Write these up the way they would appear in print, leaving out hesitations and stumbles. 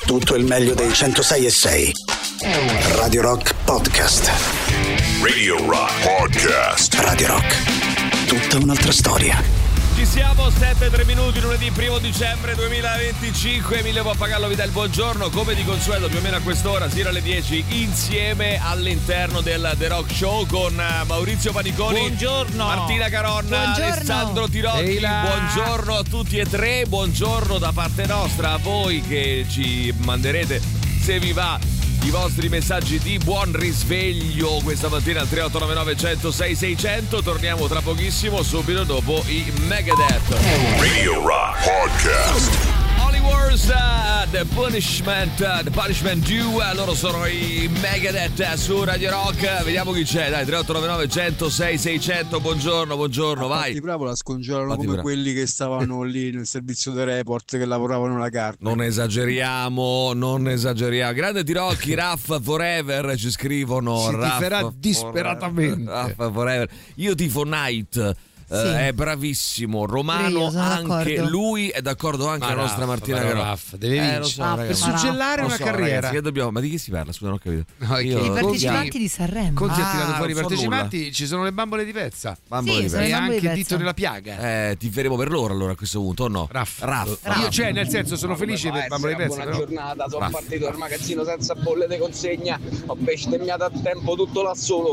Tutto il meglio dei 106.6. Radio Rock Podcast. Radio Rock Podcast. Radio Rock. Tutta un'altra storia. Ci siamo, 7-3 minuti, lunedì 1 dicembre 2025. Emilio Pappagallo vi dà il buongiorno, come di consueto più o meno a quest'ora, sino alle 10, insieme all'interno del The Rock Show con Maurizio Paniconi, buongiorno, Martina Caronna, buongiorno. Alessandro Tirocchi. Buongiorno a tutti e tre, buongiorno da parte nostra a voi che ci manderete, se vi va, i vostri messaggi di buon risveglio questa mattina al 3899 106 600. Torniamo tra pochissimo, subito dopo i Megadeth. Radio Rock Podcast. Holy Wars, The Punishment Due. Loro sono i Megadeth su Radio Rock. Vediamo chi c'è, dai, 3899 106 600. Buongiorno, vai. Patti Bravo la scongiurano come Bravo. quelli che stavano lì nel servizio del report, che lavoravano la carta. Non esageriamo. Grande Tirocchi, Raff Forever ci scrivono. Si tiferà disperatamente. Raff Forever. Io tifo Night. È bravissimo, Romano, Io sono anche d'accordo. lui è d'accordo, anche la nostra Martina Caronna. Deve vincere ragazzi. per suggellare Lo una so, carriera. ragazzi, che dobbiamo, ma di che si parla? Scusa, non ho capito. No, è che I partecipanti di Sanremo. Conti ha tirato fuori i non so partecipanti, ci sono le bambole di pezza. Bambole Sì, di sono pezza. E le bambole anche di Dito pezza. della piaga. Tiferemo per loro allora a questo punto, o no? Raff. Raff. Cioè, nel senso, sono felice per bambole di pezza. Buona Però. giornata, sono Raff. partito dal magazzino senza bolle di consegna, ho bestemmiato a tempo tutto là solo.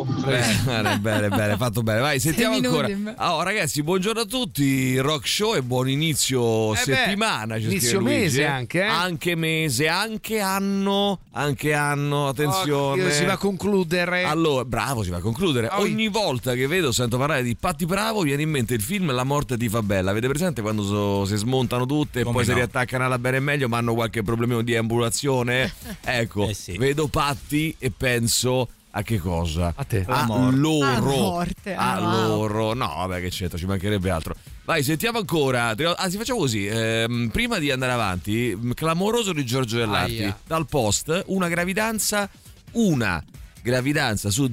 Bene, fatto bene. Vai, sentiamo 6 ancora. minuti. Ragazzi, buongiorno a tutti. Rock Show e buon inizio settimana. Ci inizio scrive Luigi, mese anche, Anche mese, anche anno, attenzione. Si va a concludere. Allora, bravo, si va a concludere. Ogni volta che sento parlare di Patti Bravo, viene in mente il film La morte ti fa bella. Avete presente quando si smontano tutte e Come poi si no? riattaccano alla bene e meglio, ma hanno qualche problemino di ambulazione? Ecco, sì. vedo Patti e penso a che cosa? A te. A Ah, loro. morte. A Wow. loro. No, vabbè, che c'entra, ci mancherebbe altro. Vai, sentiamo ancora. Anzi, facciamo così. Prima di andare avanti, clamoroso di Giorgio Dell'Arti. Aia. Dal Post, una gravidanza su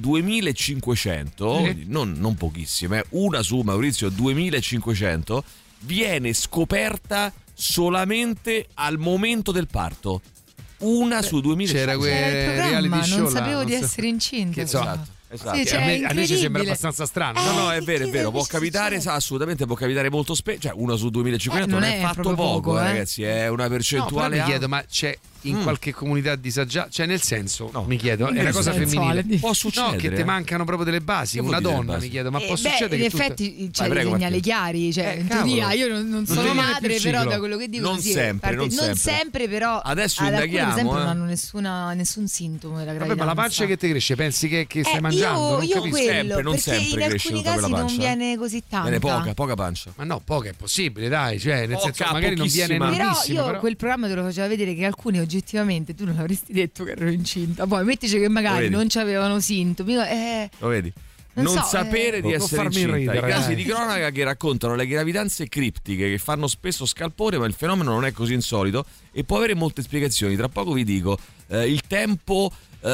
2500, non pochissime, una su Maurizio 2500, viene scoperta solamente al momento del parto. Una su 2500. C'era C'era il quel reality programma, show non là, sapevo non di so- essere incinta. Che so. Esatto. Sì, Che cioè, a me ci sembra incredibile. abbastanza strano. No, è vero, che può capitare, succede? assolutamente può capitare molto spesso, cioè una su 2500 non non è è fatto proprio poco, ragazzi, è una No, però percentuale mi alta. chiedo, ma c'è in qualche comunità disagiata? Cioè, nel senso, No. mi chiedo, è Nel una cosa senso, femminile. Ale, Può succedere. No, che ti mancano proprio delle basi. Che vuol Una dire donna, basi? mi chiedo, ma può beh, succedere in che tutte... effetti c'è Vai, prego, dei segnali Martina. chiari, cioè in cavolo. teoria io non sono devi madre, mettere il però ciclo. da quello che dico Non così sempre, non sempre. però Adesso ad alcune, indaghiamo, per esempio, non eh. hanno nessun sintomo della Vabbè, gravidanza. ma la pancia che ti cresce, pensi che stai mangiando? Non io capisco. quello, Sempre, non perché sempre in cresce alcuni tutta casi quella non pancia. viene così tanta. Viene poca pancia. Ma no, poca è possibile, dai, cioè, nel Poca, senso, magari non viene pochissima. Però enormissima, io quel programma te lo faceva vedere che alcuni oggettivamente tu non avresti detto che ero incinta. Poi mettici che Lo magari vedi? non c'avevano sintomi. Lo vedi? Non Non so, sapere di può essere farmi incinta. ridere, I casi dai. di cronaca che raccontano le gravidanze criptiche che fanno spesso scalpore, ma il fenomeno non è così insolito e può avere molte spiegazioni. Tra poco vi dico il tempo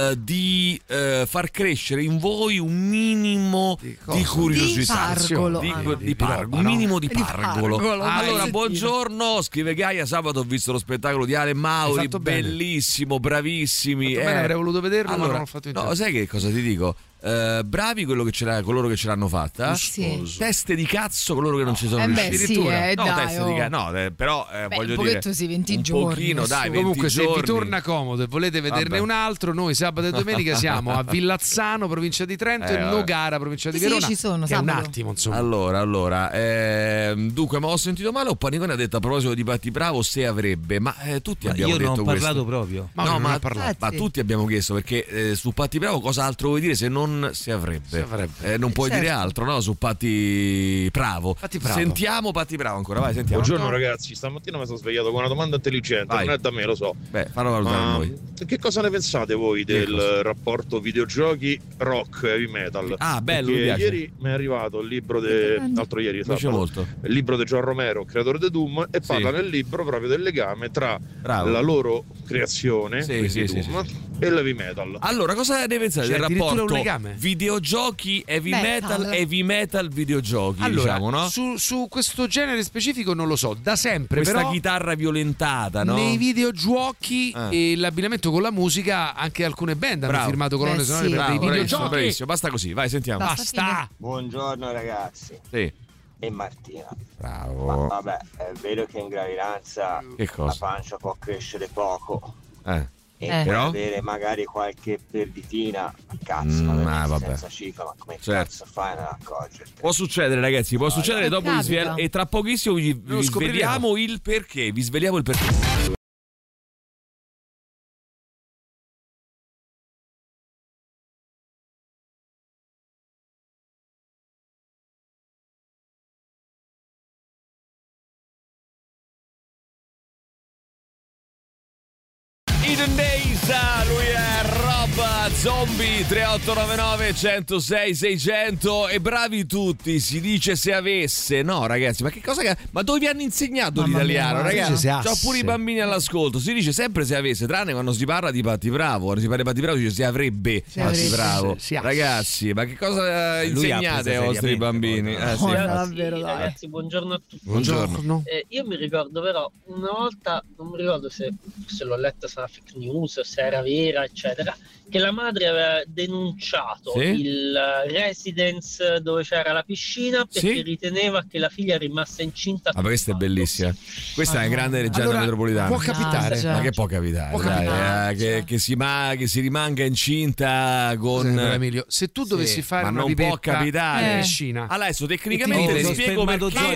di far crescere in voi un minimo di curiosità, Di pargolo. di pargolo, un minimo di pargolo. Allora, buongiorno, scrive Gaia. Sabato ho visto lo spettacolo di Ale e Mauri, Hai fatto bene. bellissimo, bravissimi. Fatto bene, avrei voluto vederlo, ma non ho fatto in tempo. No, sai che cosa ti dico? Bravi coloro che ce l'hanno fatta. Sì. Teste di cazzo coloro che non ci sono beh, riusciti. sì, no, dai, teste di cazzo, però voglio un dire pochetto sì, 20 un giorni, pochino, dai, 20 Comunque, se giorni. vi torna comodo e volete vederne Vabbè. un altro, noi sabato e domenica siamo a Villazzano, provincia di Trento, e vabbè. Nogara, provincia di Sì, Verona. ci sono, che è un sabato. attimo, insomma. Allora, dunque, ma ho sentito male o Panicone ha detto a proposito di Patti Bravo se avrebbe, ma tutti abbiamo io detto non ho questo. parlato proprio. Ma No, non ma, ha parlato. ma tutti abbiamo chiesto perché su Patti Bravo cosa altro vuoi dire se non se avrebbe? Se avrebbe. Non puoi Certo. dire altro, no? Su Patti Bravo. Patti Bravo. Sentiamo Patti Bravo ancora, vai, sentiamo. Buongiorno ragazzi, stamattina mi sono svegliato con una domanda intelligente, Vai. non è da me, lo so. Beh, farò valutare Ma noi. che cosa ne pensate voi Che del cosa? rapporto videogiochi rock heavy metal? Ah, bello, mi Perché piace. ieri mi è arrivato il libro l'altro ieri, Mi piace sabato, molto. il libro di John Romero, creatore di Doom, e Sì. parla nel libro proprio del legame tra Bravo. la loro procreazione, Sì, sì, sì, e l'heavy metal. Allora, cosa ne pensate C'è del addirittura rapporto un legame? videogiochi, heavy metal, videogiochi, Allora, diciamo, no? su questo genere specifico non lo so, da sempre Questa però chitarra violentata, no? nei videogiochi e l'abbinamento con la musica, anche alcune band hanno firmato colonne sonore per dei videogiochi. Bravissimo, basta così, vai, sentiamo. Basta. Buongiorno ragazzi. Sì. E Martina. Bravo. Ma vabbè, è vero che in gravidanza Che cosa? la pancia può crescere poco. E per Però? avere magari qualche perditina, cazzo, vabbè. senza cifra, ma come Certo. cazzo fai a non accorgerti? Può succedere, ragazzi, può succedere. Dopo vi sveliamo, e tra pochissimo vi sveliamo il perché. Vi sveliamo il perché. Hidden Days, lui è Rob Zombie. 3899 106 600. E bravi tutti, si dice se avesse. No ragazzi, ma che cosa ma dove vi hanno insegnato l'italiano, ragazzi? C'ho pure i bambini all'ascolto. Si dice sempre se avesse, tranne quando si parla di Patti Bravo. Quando si parla di Patti Bravo si dice se avrebbe Patti Bravo. Ragazzi, ma che cosa insegnate ai vostri bambini? Ragazzi, buongiorno a tutti. Buongiorno. Io mi ricordo però una volta, non mi ricordo se l'ho letta, sarà fake news o se era vera, eccetera, che la madre aveva denunciato il residence dove c'era la piscina perché riteneva che la figlia rimasse incinta. Ma questa è bellissima. Questa è una grande leggenda metropolitana. Può capitare. Ma che può capitare? Che si rimanga incinta con Emilio, se tu dovessi fare una non può pipetta capitare. piscina. Adesso tecnicamente le spiego perché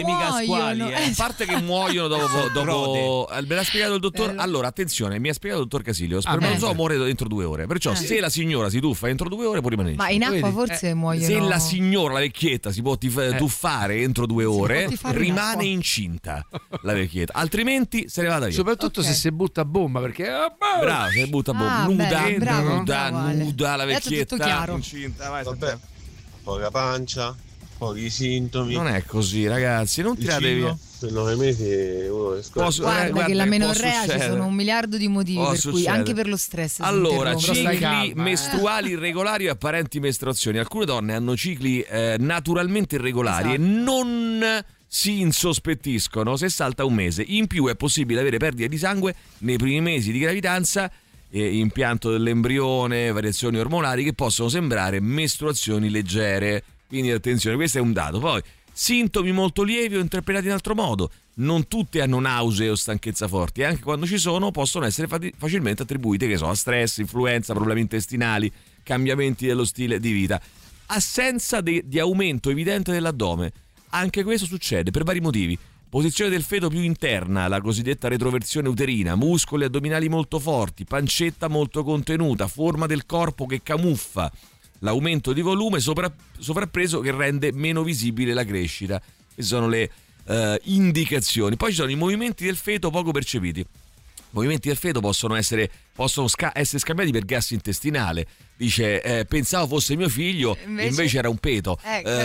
a parte che muoiono dopo me l'ha spiegato il dottor. Allora, attenzione, mi ha spiegato il dottor Casilio. Spermatozoo muore entro 2 ore. Perciò se la signora si tuffa entro 2 ore può rimanere. Ma in acqua forse muoiono. Se la signora, la vecchietta, si può tuffare entro 2 ore, rimane incinta la vecchietta. Altrimenti se ne vada via. Soprattutto se si butta a bomba, perché bravo, se butta a bomba. Nuda la vecchietta incinta. Vai, vabbè, poca pancia, pochi sintomi. Non è così, ragazzi, non tirate via. Per 9 mesi uno guarda che la menorrea ci sono 1 miliardo di motivi per cui anche per lo stress. Allora, cicli mestruali irregolari e apparenti mestruazioni. Alcune donne hanno cicli naturalmente irregolari e non si insospettiscono se salta un mese. In più è possibile avere perdita di sangue nei primi mesi di gravidanza, impianto dell'embrione, variazioni ormonali che possono sembrare mestruazioni leggere. Quindi attenzione, questo è un dato. Poi sintomi molto lievi o interpretati in altro modo. Non tutte hanno nausea o stanchezza forti, e anche quando ci sono possono essere facilmente attribuite, che so, a stress, influenza, problemi intestinali, cambiamenti dello stile di vita. Assenza di aumento evidente dell'addome. Anche questo succede per vari motivi. Posizione del feto più interna, la cosiddetta retroversione uterina, muscoli addominali molto forti, pancetta molto contenuta, forma del corpo che camuffa l'aumento di volume sovrappreso che rende meno visibile la crescita. Queste sono le indicazioni. Poi ci sono i movimenti del feto poco percepiti. I movimenti del feto possono essere scambiati per gas intestinale. Dice pensavo fosse mio figlio, invece era un peto.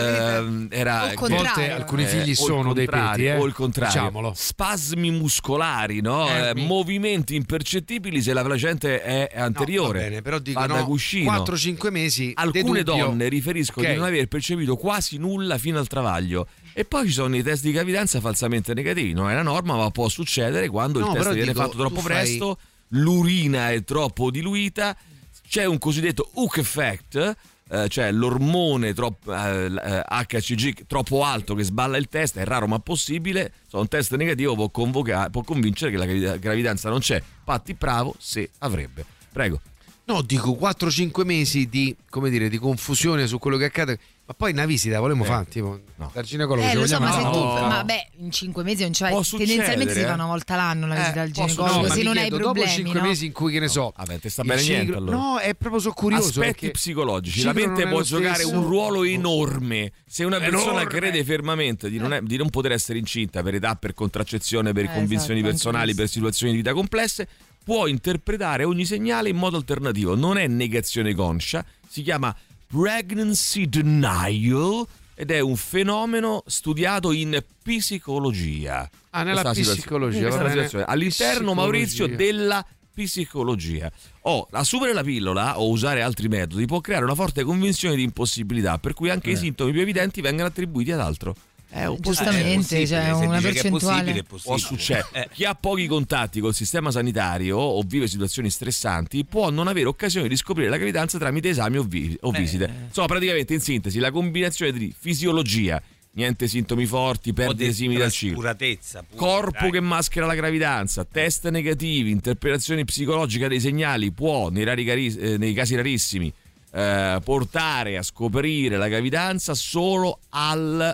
Era volte alcuni figli sono dei peti, o il contrario. Diciamolo. Spasmi muscolari, no? Movimenti impercettibili se la placenta è anteriore. Va bene, però dico 4-5 mesi. Alcune donne riferiscono di non aver percepito quasi nulla fino al travaglio. E poi ci sono i test di gravidanza falsamente negativi. Non è la norma, ma può succedere quando il test viene fatto troppo presto, l'urina è troppo diluita, c'è un cosiddetto hook effect, cioè l'ormone HCG troppo alto che sballa il test. È raro ma possibile. Un test negativo può convincere che la gravidanza non c'è. Patti Bravo se avrebbe. Prego. No, dico 4-5 mesi di confusione su quello che accade. Ma poi una visita volevamo fare, tipo dal ginecologo. Lo so, ma se tu, ma in 5 mesi non c'è. Tendenzialmente si fa una volta l'anno la visita al ginecologo, se non hai problemi. Dopo 5 mesi in cui, che ne so, vabbè, te sta bene niente allora. No, è proprio so curioso. Aspetti psicologici. La mente può giocare un ruolo enorme. Se una persona crede fermamente di non poter essere incinta per età, per contraccezione, per convinzioni personali, per situazioni di vita complesse, può interpretare ogni segnale in modo alternativo. Non è negazione conscia, si chiama pregnancy denial ed è un fenomeno studiato in psicologia. Nella psicologia. All'interno, Maurizio, della psicologia. Assumere la pillola o usare altri metodi può creare una forte convinzione di impossibilità, per cui anche i sintomi più evidenti vengono attribuiti ad altro. Giustamente, cioè una percentuale può succedere. Chi ha pochi contatti col sistema sanitario o vive situazioni stressanti può non avere occasione di scoprire la gravidanza tramite esami o visite. Insomma, praticamente, in sintesi, la combinazione di fisiologia, niente sintomi forti, perdite simili al ciclo, corpo che maschera la gravidanza, test negativi, interpretazione psicologica dei segnali può, nei casi rarissimi, portare a scoprire la gravidanza solo al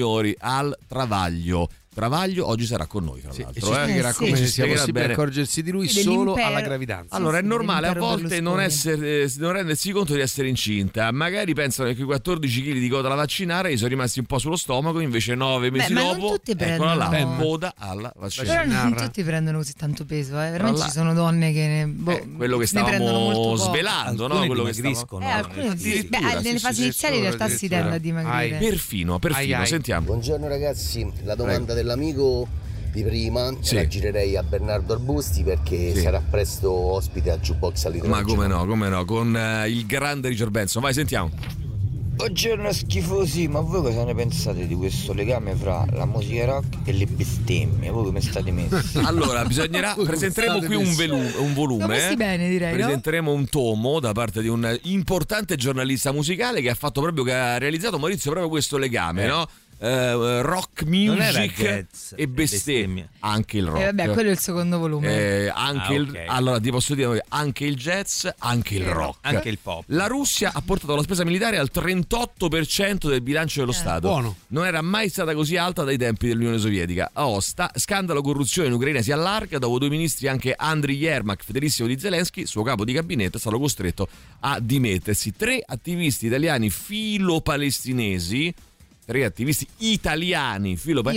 travaglio. Travaglio oggi sarà con noi, tra l'altro. Ci spiegherà come sia possibile accorgersi di lui solo alla gravidanza. Allora, è normale a volte non rendersi conto di essere incinta. Magari pensano che quei 14 kg di coda da vaccinare gli sono rimasti un po' sullo stomaco, invece 9 mesi dopo eccola là, coda alla vaccinare. Però non tutti prendono così tanto peso, veramente ci sono donne che quello che stavamo svelando, no? Quello che dimagriscono. Nelle fasi iniziali in realtà si tende a dimagrire. Perfino, sentiamo. Buongiorno ragazzi, la domanda dell'amico di prima la girerei a Bernardo Arbusti, perché sarà presto ospite a Jukebox all'idrogeno. Ma come no, con il grande Richard Benson. Vai, sentiamo. Buongiorno schifosi, ma voi cosa ne pensate di questo legame fra la musica rock e le bestemmie? Voi come state messi? Allora, presenteremo qui un volume. Bene, direi, presenteremo un tomo da parte di un importante giornalista musicale che ha realizzato, Maurizio, proprio questo legame, no? Rock music e bestemmie, anche il rock. Vabbè, quello è il secondo volume. Allora ti posso dire anche il jazz, anche il rock, anche il pop. La Russia ha portato la spesa militare al 38% del bilancio dello Stato. Buono. Non era mai stata così alta dai tempi dell'Unione Sovietica. Scandalo corruzione in Ucraina si allarga. Dopo 2 ministri, anche Andriy Yermak, fedelissimo di Zelensky, suo capo di gabinetto, è stato costretto a dimettersi. 3 attivisti italiani filo-palestinesi, 3 attivisti italiani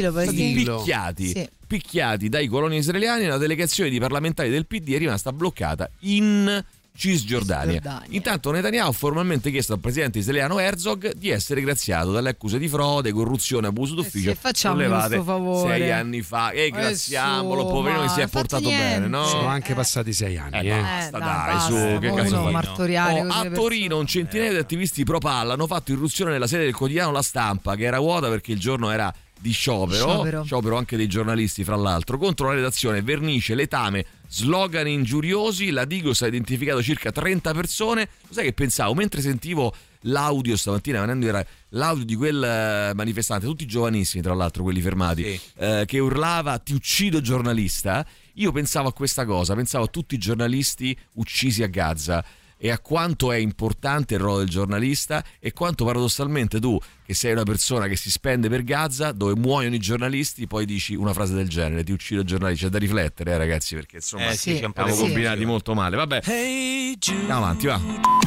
picchiati dai coloni israeliani. Una delegazione di parlamentari del PD è rimasta bloccata in Cisgiordania. Intanto Netanyahu ha formalmente chiesto al presidente israeliano Herzog di essere graziato dalle accuse di frode, corruzione, abuso d'ufficio sollevate 6 anni fa. Graziamolo, poverino, che si è portato bene, no? Sono anche passati 6 anni. Basta, su, che cazzo fai? A Torino un centinaio di attivisti pro palla hanno fatto irruzione nella sede del quotidiano La Stampa, che era vuota perché il giorno era di sciopero anche dei giornalisti, fra l'altro, contro la redazione, vernice, letame, slogan ingiuriosi. La Digos ha identificato circa 30 persone. Sai che pensavo mentre sentivo l'audio stamattina, venendo l'audio di quel manifestante, tutti giovanissimi tra l'altro, quelli fermati, che urlava "ti uccido giornalista"? Io pensavo a questa cosa, pensavo a tutti i giornalisti uccisi a Gaza e a quanto è importante il ruolo del giornalista, e quanto paradossalmente tu, che sei una persona che si spende per Gaza, dove muoiono i giornalisti, poi dici una frase del genere, "ti uccido i giornalisti". C'è da riflettere, ragazzi, perché insomma siamo combinati molto male. Vabbè, andiamo avanti, va.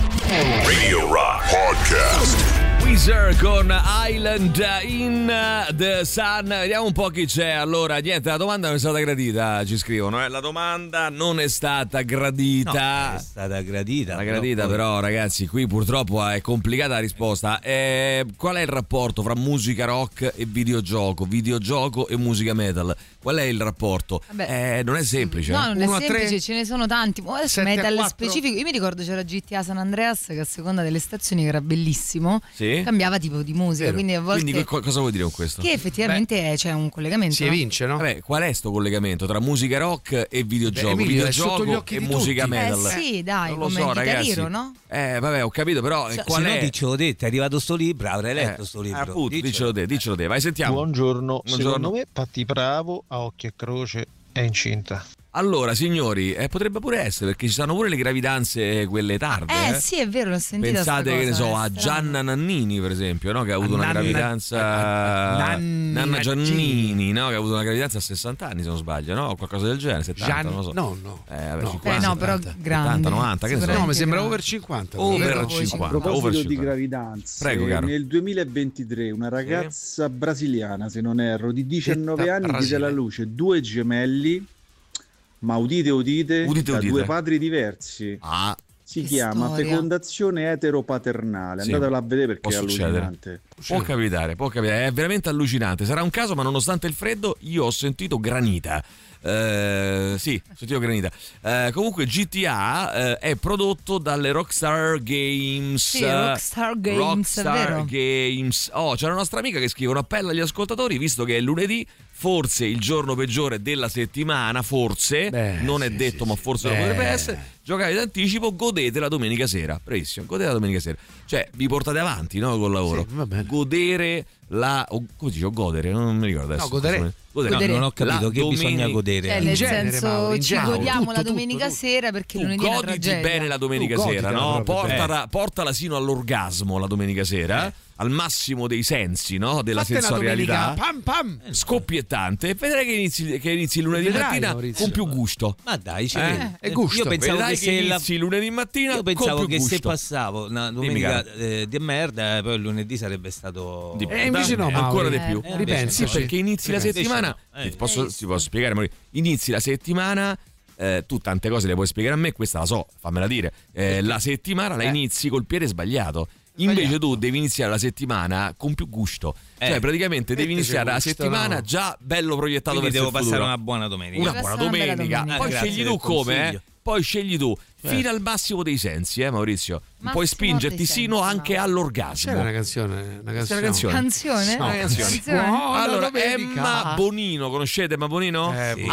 Radio Rock Podcast. Weezer con Island in the Sun. Vediamo un po' chi c'è. Allora, niente, la domanda non è stata gradita, ci scrivono. La domanda non è stata gradita. No, è stata gradita. Però, ragazzi, qui purtroppo è complicata la risposta. Qual è il rapporto fra musica rock e videogioco e musica metal? Qual è il rapporto? Non è semplice. No, non è semplice, ce ne sono tanti. Adesso metal specifico. Io mi ricordo c'era GTA San Andreas, che a seconda delle stazioni, che era bellissimo, cambiava tipo di musica. Quindi a volte. Cosa vuoi dire con questo? Che effettivamente c'è un collegamento. Si evince, no? Qual è sto collegamento tra musica rock e videogioco? Videogioco e musica metal? Sì, dai, non lo come so, Guitar ragazzi. Hero, no? Vabbè, ho capito, però qual è? Diccelo te, ti è arrivato sto libro, avrai letto sto libro. Appunto, diccelo te, vai, sentiamo. Buongiorno. Secondo me Patti Bravo, a occhio e croce, è incinta. Allora, signori, potrebbe pure essere, perché ci sono pure le gravidanze quelle tarde. Sì, è vero, l'ho sentita. Pensate, che ne so, a Gianna Nannini, per esempio, no? Che ha avuto una gravidanza. Nanna Giannini, no? Che ha avuto una gravidanza a 60 anni, se non sbaglio, no? O qualcosa del genere, 70, non lo so. No. Vabbè, 50, no, però grande. 70, 90, che ne so. No, mi sembra over 50. Over 50. A proposito di gravidanze, prego, caro. Nel 2023 una ragazza brasiliana, se non erro, di 19 anni diede alla luce 2 gemelli, ma udite, da 2 padri diversi. Si chiama fecondazione eteropaternale. Andatela a vedere perché è allucinante. Può capitare, è veramente allucinante. Sarà un caso, ma nonostante il freddo io ho sentito granita. Sì, sentivo granita. Comunque GTA è prodotto dalle Rockstar Games. Sì, Rockstar Games. Oh, c'è una nostra amica che scrive un appello agli ascoltatori, visto che è lunedì, forse il giorno peggiore della settimana, forse, non è detto, ma forse lo potrebbe essere. Giocate d'anticipo, godete la domenica sera. Bravissimo, godete la domenica sera. Cioè, vi portate avanti, no, col lavoro. Sì, godere la... come si dice? Godere? Non mi ricordo adesso. No, godere. No, non ho capito che bisogna godere. Nel senso, ci godiamo la domenica sera perché lunedì è una goditi tragedia. bene la domenica sera, no? Portala sino all'orgasmo la domenica sera. Al massimo dei sensi, no? Della sensorialità, pam pam, scoppiettante, e vedrai che inizi lunedì mattina con più gusto. Ma dai, è gusto. Io pensavo che se inizi lunedì mattina, io pensavo con più che gusto. se passavo una domenica di merda, poi il lunedì sarebbe stato invece no, ancora di più. Ripensi, perché inizi la settimana. Ti posso spiegare, Maurizio? Inizi la settimana. Tu tante cose le puoi spiegare a me, questa la so, fammela dire. La settimana la inizi col piede sbagliato. Invece tu devi iniziare la settimana con più gusto. Cioè praticamente devi iniziare la settimana già bello proiettato. Quindi verso devo il passare futuro. una buona domenica. Una buona domenica. Poi scegli tu come, Poi scegli tu fino al massimo dei sensi, Maurizio. Puoi spingerti sino anche all'orgasmo. C'era una canzone. Canzone? Allora, Emma Bonino, conoscete Emma Bonino?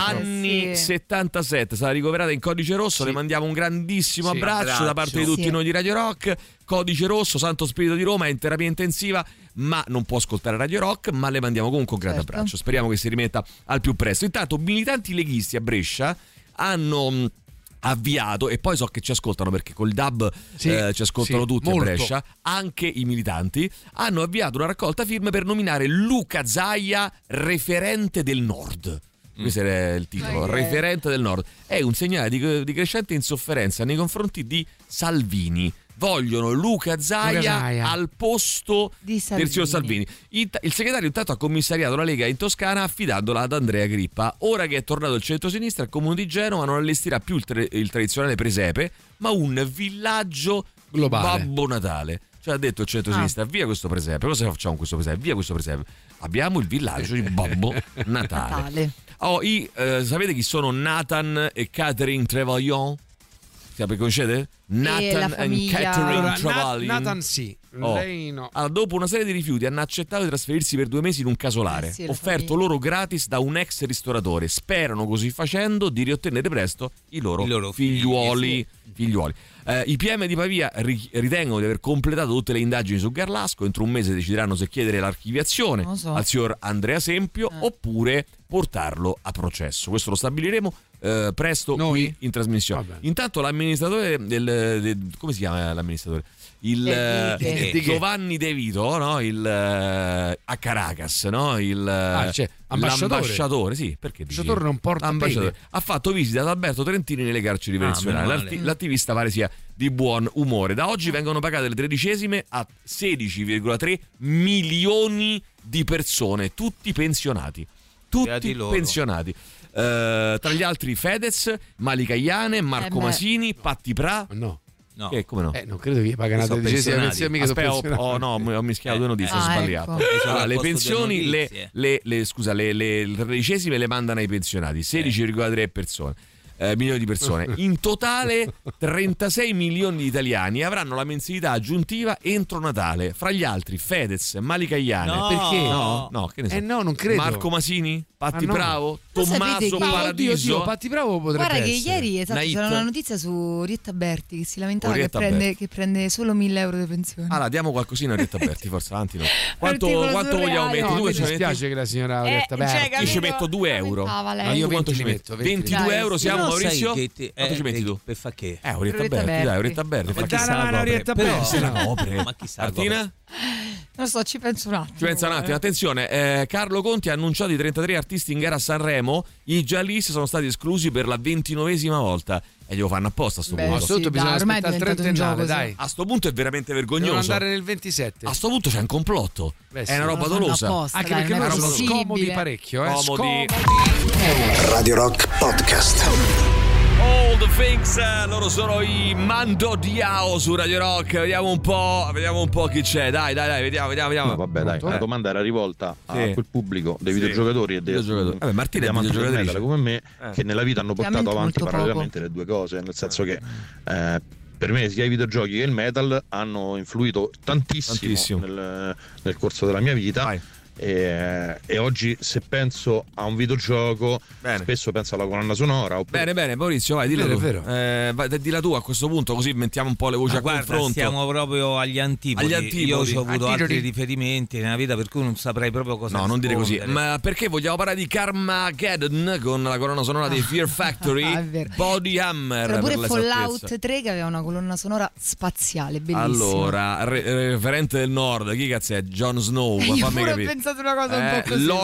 Anni 77, sarà ricoverata in Codice Rosso. Le mandiamo un grandissimo abbraccio da parte di tutti noi di Radio Rock. Codice Rosso, Santo Spirito di Roma, è in terapia intensiva, ma non può ascoltare Radio Rock, ma le mandiamo comunque un grande abbraccio. Speriamo che si rimetta al più presto. Intanto militanti leghisti a Brescia hanno avviato, e poi so che ci ascoltano perché col DAB ci ascoltano tutti molto. A Brescia, anche i militanti hanno avviato una raccolta firme per nominare Luca Zaia referente del Nord. Questo è il titolo, referente del Nord. È un segnale di crescente insofferenza nei confronti di Salvini. Vogliono Luca Zaia al posto del signor Salvini. Il segretario intanto ha commissariato la Lega in Toscana affidandola ad Andrea Grippa. Ora che è tornato il centro-sinistra, il comune di Genova non allestirà più il tradizionale presepe, ma un villaggio globale. Babbo Natale. Cioè ha detto il centro-sinistra, via questo presepe. Cosa facciamo con questo presepe? Via questo presepe. Abbiamo il villaggio di Babbo Natale. Sapete chi sono Nathan e Catherine Trevelyan? Conoscete? Nathan e Catherine Trevelyan. Nathan sì, lei no. Dopo una serie di rifiuti hanno accettato di trasferirsi per 2 mesi in un casolare, offerto loro gratis da un ex ristoratore. Sperano così facendo di riottenere presto i loro figliuoli. I PM di Pavia ritengono di aver completato tutte le indagini su Garlasco. Entro un mese decideranno se chiedere l'archiviazione al signor Andrea Sempio oppure portarlo a processo. Questo lo stabiliremo presto qui in trasmissione. Intanto l'amministratore come si chiama l'amministratore? Giovanni De Vito, no? A Caracas, no? L'ambasciatore, sì, perché l'ambasciatore non porta ambasciatore. Ha fatto visita ad Alberto Trentini nelle carceri venezuelane. L'attivista pare sia di buon umore. Da oggi vengono pagate le 13esime a 16,3 milioni di persone, tutti pensionati. Pensionati. Tra gli altri Fedez, Malika Iane, Marco Masini, Patti Pra. No. Come no? Non credo che pagano la 13esima mica. Aspetta, ho mischiato due notizie, ho sbagliato. Ecco. Le pensioni, le 13esime le mandano ai pensionati, 16,3 persone. Milioni di persone. In totale 36 milioni di italiani avranno la mensilità aggiuntiva entro Natale. Fra gli altri Fedez, Malika Iane. Perché? No, che ne so. No, non credo. Marco Masini, Patti Bravo, Tommaso Paradiso. Patti Bravo potrebbe Guarda essere. Che ieri c'era una notizia su Rietta Berti che si lamentava che prende solo 1.000 euro di pensione. Allora diamo qualcosina a Rietta Berti, forza, avanti no. Quanto vogliamo mettere? Mi dispiace che la signora Rietta Berti. Io ci metto 2 euro. Ma io quanto ci metto? 22 euro siamo, Maurizio? Quanto ci metti tu? Per fare che? Orietta Berti. Fa Ma chissà. Martina? Non so, ci penso un attimo. Attenzione, Carlo Conti ha annunciato i 33 artisti in gara a Sanremo. I giallisti sono stati esclusi per la 29esima volta. E glielo fanno apposta a sto punto. A sto punto bisogna aspettare il trentennale, dai. A sto punto è veramente vergognoso. Devono andare nel 27. A sto punto c'è un complotto. È una roba dolosa. Anche perché loro sono scomodi parecchio. Comodi. Radio Rock Podcast. All the Things, loro sono i Mando Diao su Radio Rock. Vediamo un po' chi c'è. Dai, vediamo. No, vabbè, dai, la domanda era rivolta a quel pubblico dei videogiocatori e dei Martina è amanti del metal come me, che nella vita hanno portato avanti parallelamente le due cose, nel senso che per me sia i videogiochi che il metal hanno influito tantissimo. Nel corso della mia vita. Vai. E oggi se penso a un videogioco spesso penso alla colonna sonora oppure... Bene Maurizio, vai, dilla tu. Dilla tu a questo punto, così mettiamo un po' le voci a confronto. Siamo proprio agli antipodi. Io ho avuto altri riferimenti nella vita, per cui non saprei proprio cosa non dire così. Ma perché vogliamo parlare di Carmageddon con la colonna sonora dei Fear Factory? Body Hammer. C'era pure Fallout 3 che aveva una colonna sonora spaziale, bellissima. Allora, referente del nord, chi cazzo è? Jon Snow, fammi capire. Una cosa un po' così,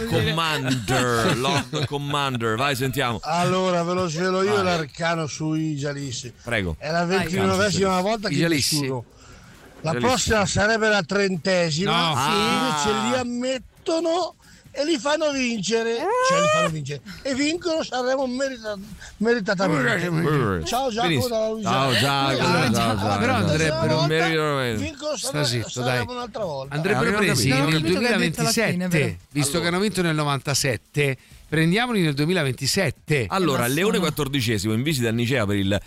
Lord Commander, vai, sentiamo. Allora ve lo svelo io l'arcano sui Giallissi. Prego. È la 29esima volta che discuto. La prossima sarebbe la 30esima. Invece li ammettono e li fanno vincere. E vincono Sanremo meritatamente. Ciao Giacomo dalla Luisa. Ciao. Però andrebbero vincono Sanremo un'altra volta. Andrebbero presi nel 2027, visto che hanno vinto nel 97. Prendiamoli nel 2027. Allora, Leone XIV in visita a Nicea per il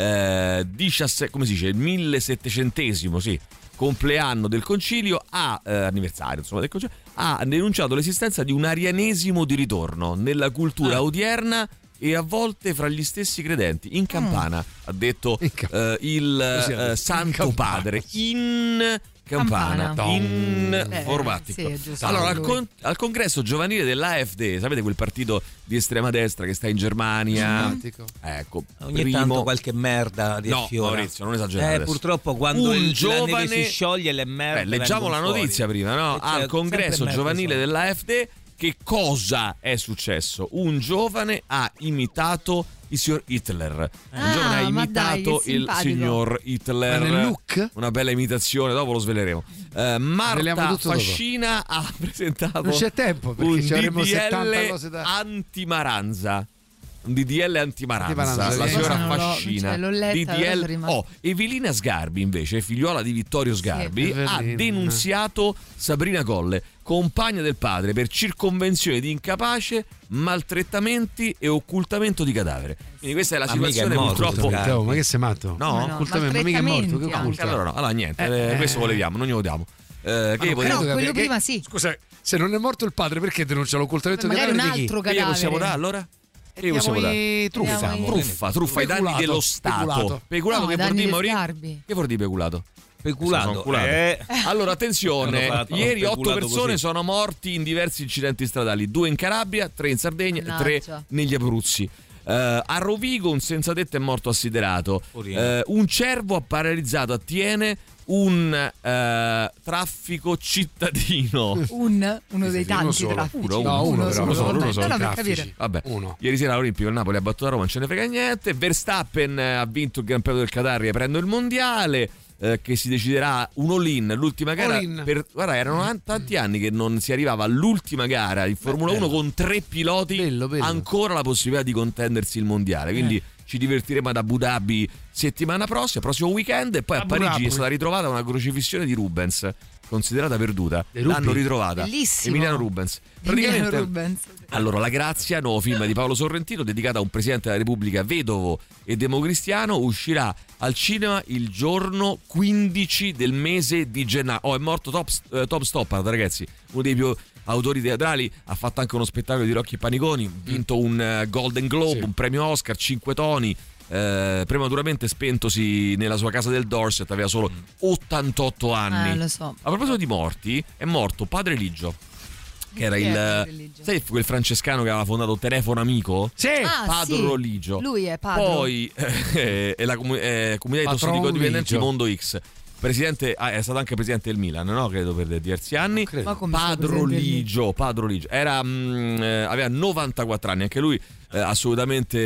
1700esimo, compleanno del concilio, anniversario insomma del concilio, ha denunciato l'esistenza di un arianesimo di ritorno nella cultura odierna e a volte fra gli stessi credenti in Campana, ha detto il Santo Padre in Campana. Informatico. Allora, al congresso giovanile dell'AfD, sapete quel partito di estrema destra che sta in Germania? Ecco, ogni tanto qualche merda di Maurizio, non esagerare. Purtroppo quando la neve si scioglie le merde leggiamo la notizia fuori. prima, no? Al congresso giovanile dell'AfD che cosa è successo? Un giovane ha imitato il signor Hitler. Un giovane ha imitato il signor Hitler. Ma nel look? Una bella imitazione, dopo lo sveleremo. Marta Fascina ha presentato non c'è tempo un DDL antimaranza. Un DDL antimaranza, la signora Fascina. DDL. Evelina Sgarbi, invece, figliuola di Vittorio Sgarbi, ha denunciato Sabrina Colle, compagna del padre, per circonvenzione di incapace, maltrattamenti e occultamento di cadavere. Quindi questa è la situazione, purtroppo. Ma che sei matto? No, occultamento, mica è morto. Che occulta? Allora niente, questo lo leviamo, non glielo diamo. Però quello prima sì. Scusa, se non è morto il padre, perché denuncia l'occultamento di cadavere? Magari un altro cadavere. Che possiamo dare allora? Che possiamo dare? Truffa ai danni dello Stato. Peculato, che vuol dire, Maurizio? Che vuol dire peculato? Peculato. Allora attenzione, ieri 8 persone sono morti in diversi incidenti stradali, 2 in Calabria, 3 in Sardegna, 3 negli Abruzzi. A Rovigo un senza tetto è morto assiderato. Un cervo ha paralizzato a Tiene un traffico cittadino. Uno dei tanti traffici. Uno solo. Per capire. Vabbè. Ieri sera all'Olimpico il Napoli ha battuto la Roma, non ce ne frega niente. Verstappen ha vinto il Gran Premio del Qatar, riprende il mondiale. Che si deciderà un all-in, l'ultima gara. Guarda, erano tanti anni che non si arrivava all'ultima gara in Formula 1 con 3 piloti. Bello. Ancora la possibilità di contendersi il mondiale. Quindi ci divertiremo ad Abu Dhabi settimana prossimo weekend. E poi a Parigi è stata ritrovata una crocifissione di Rubens, considerata perduta. L'hanno ritrovata. Bellissimo. Emiliano Rubens. Allora, La Grazia, nuovo film di Paolo Sorrentino dedicato a un presidente della Repubblica vedovo e democristiano, uscirà al cinema il giorno 15 del mese di gennaio. È morto Tom Stoppard, ragazzi, uno dei più autori teatrali, ha fatto anche uno spettacolo di Rocchi e Paniconi, vinto un Golden Globe, un premio Oscar, 5 Tony. Prematuramente spentosi nella sua casa del Dorset, aveva solo 88 anni. Lo so. A proposito di morti, è morto Padre Ligio, che era sai quel francescano che aveva fondato Telefono Amico? Sì. Padre Ligio. Lui è padre. Poi è la comunità di tossicodipendenti Mondo X. Presidente, è stato anche presidente del Milan, no? Credo per diversi anni. Padre Ligio era aveva 94 anni, anche lui assolutamente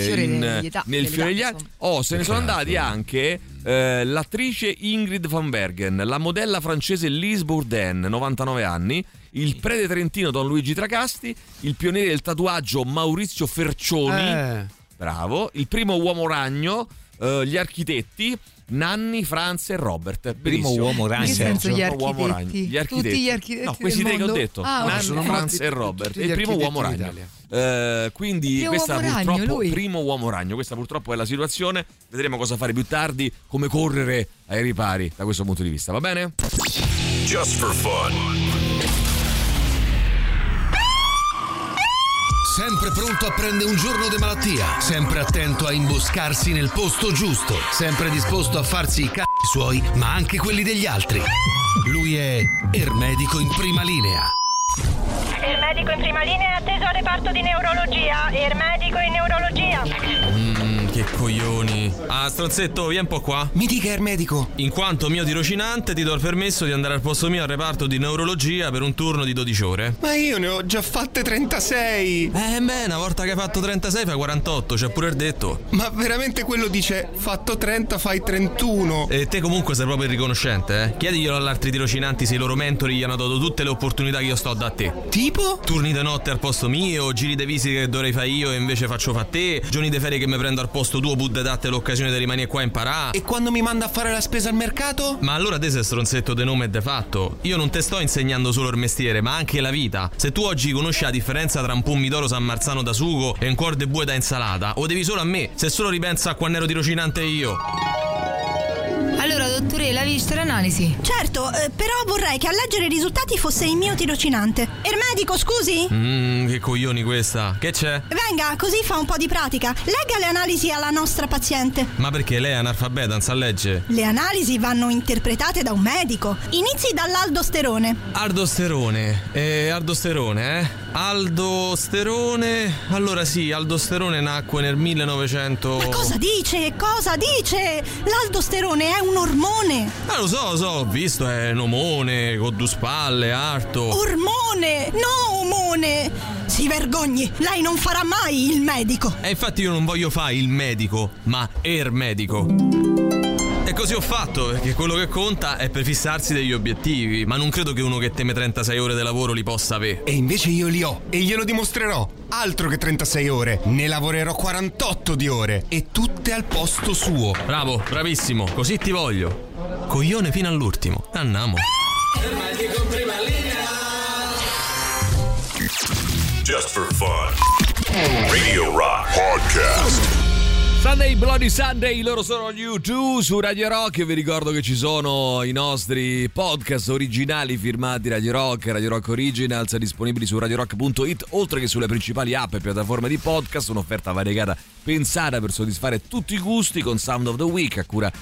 nel fiore degli anni. Se ne sono andati anche l'attrice Ingrid Van Bergen, la modella francese Lise Bourdain, 99 anni, il prete trentino Don Luigi Tracasti, il pioniere del tatuaggio Maurizio Fercioni, bravo. Il primo uomo ragno, gli architetti Nanni, Franz e Robert. Primo uomo ragno. Che senso gli architetti? Gli architetti? Tutti gli architetti. No, questi tre che ho detto. Nanni, Franz e Robert. Il primo uomo ragno. Quindi questa purtroppo primo uomo ragno. Questa purtroppo è la situazione. Vedremo cosa fare più tardi, come correre ai ripari da questo punto di vista, va bene? Just for fun. Sempre pronto a prendere un giorno di malattia, sempre attento a imboscarsi nel posto giusto, sempre disposto a farsi i cazzi suoi, ma anche quelli degli altri. Lui è Ermedico in prima linea. Ermedico in prima linea, atteso al reparto di neurologia. Ermedico in neurologia. Che coglioni. Ah, stronzetto, vieni un po' qua. Mi dica, Ermedico. In quanto mio tirocinante ti do il permesso di andare al posto mio al reparto di neurologia per un turno di 12 ore. Ma io ne ho già fatte 36. Beh, una volta che hai fatto 36 fai 48, c'è pure il detto. Ma veramente quello dice fatto 30 fai 31. E te comunque sei proprio riconoscente, eh? Chiediglielo agli altri tirocinanti se i loro mentori gli hanno dato tutte le opportunità che io sto da te. Tipo? Turni di notte al posto mio, giri di visite che dovrei fare io e invece faccio fa te, giorni di ferie che mi prendo al posto tuo, budde datte l'occasione di rimanere qua a imparare. E quando mi manda a fare la spesa al mercato? Ma allora te sei stronzetto de nome e de fatto. Io non te sto insegnando solo il mestiere, ma anche la vita. Se tu oggi conosci la differenza tra un pomidoro San Marzano da sugo e un cuor de bue da insalata, o devi solo a me, se solo ripensa a quando ero tirocinante io. Allora, dottore, l'ha vista l'analisi? Certo, però vorrei che a leggere i risultati fosse il mio tirocinante. Ermedico, scusi? Che coglioni questa. Che c'è? Venga, così fa un po' di pratica. Legga le analisi alla nostra paziente. Ma perché lei è analfabeta, non sa leggere? Le analisi vanno interpretate da un medico. Inizi dall'aldosterone. Aldosterone, Aldosterone. Allora sì, aldosterone nacque nel 1900. Ma cosa dice? Cosa dice? L'aldosterone è un ormone. Lo so, ho visto, è un omone, con due spalle, arto. Ormone, no omone. Si vergogni, lei non farà mai il medico. E infatti io non voglio fare il medico, ma Ermedico. E così ho fatto, perché quello che conta è prefissarsi degli obiettivi, ma non credo che uno che teme 36 ore di lavoro li possa avere. E invece io li ho, e glielo dimostrerò. Altro che 36 ore, ne lavorerò 48 di ore, e tutte al posto suo. Bravo, bravissimo, così ti voglio. Coglione fino all'ultimo, andiamo. Just for fun. Radio Rock Podcast. Sunday Bloody Sunday, loro sono gli U2 su Radio Rock e vi ricordo che ci sono i nostri podcast originali firmati Radio Rock Originals, disponibili su radiorock.it, oltre che sulle principali app e piattaforme di podcast, un'offerta variegata pensata per soddisfare tutti i gusti, con Sound of the Week a cura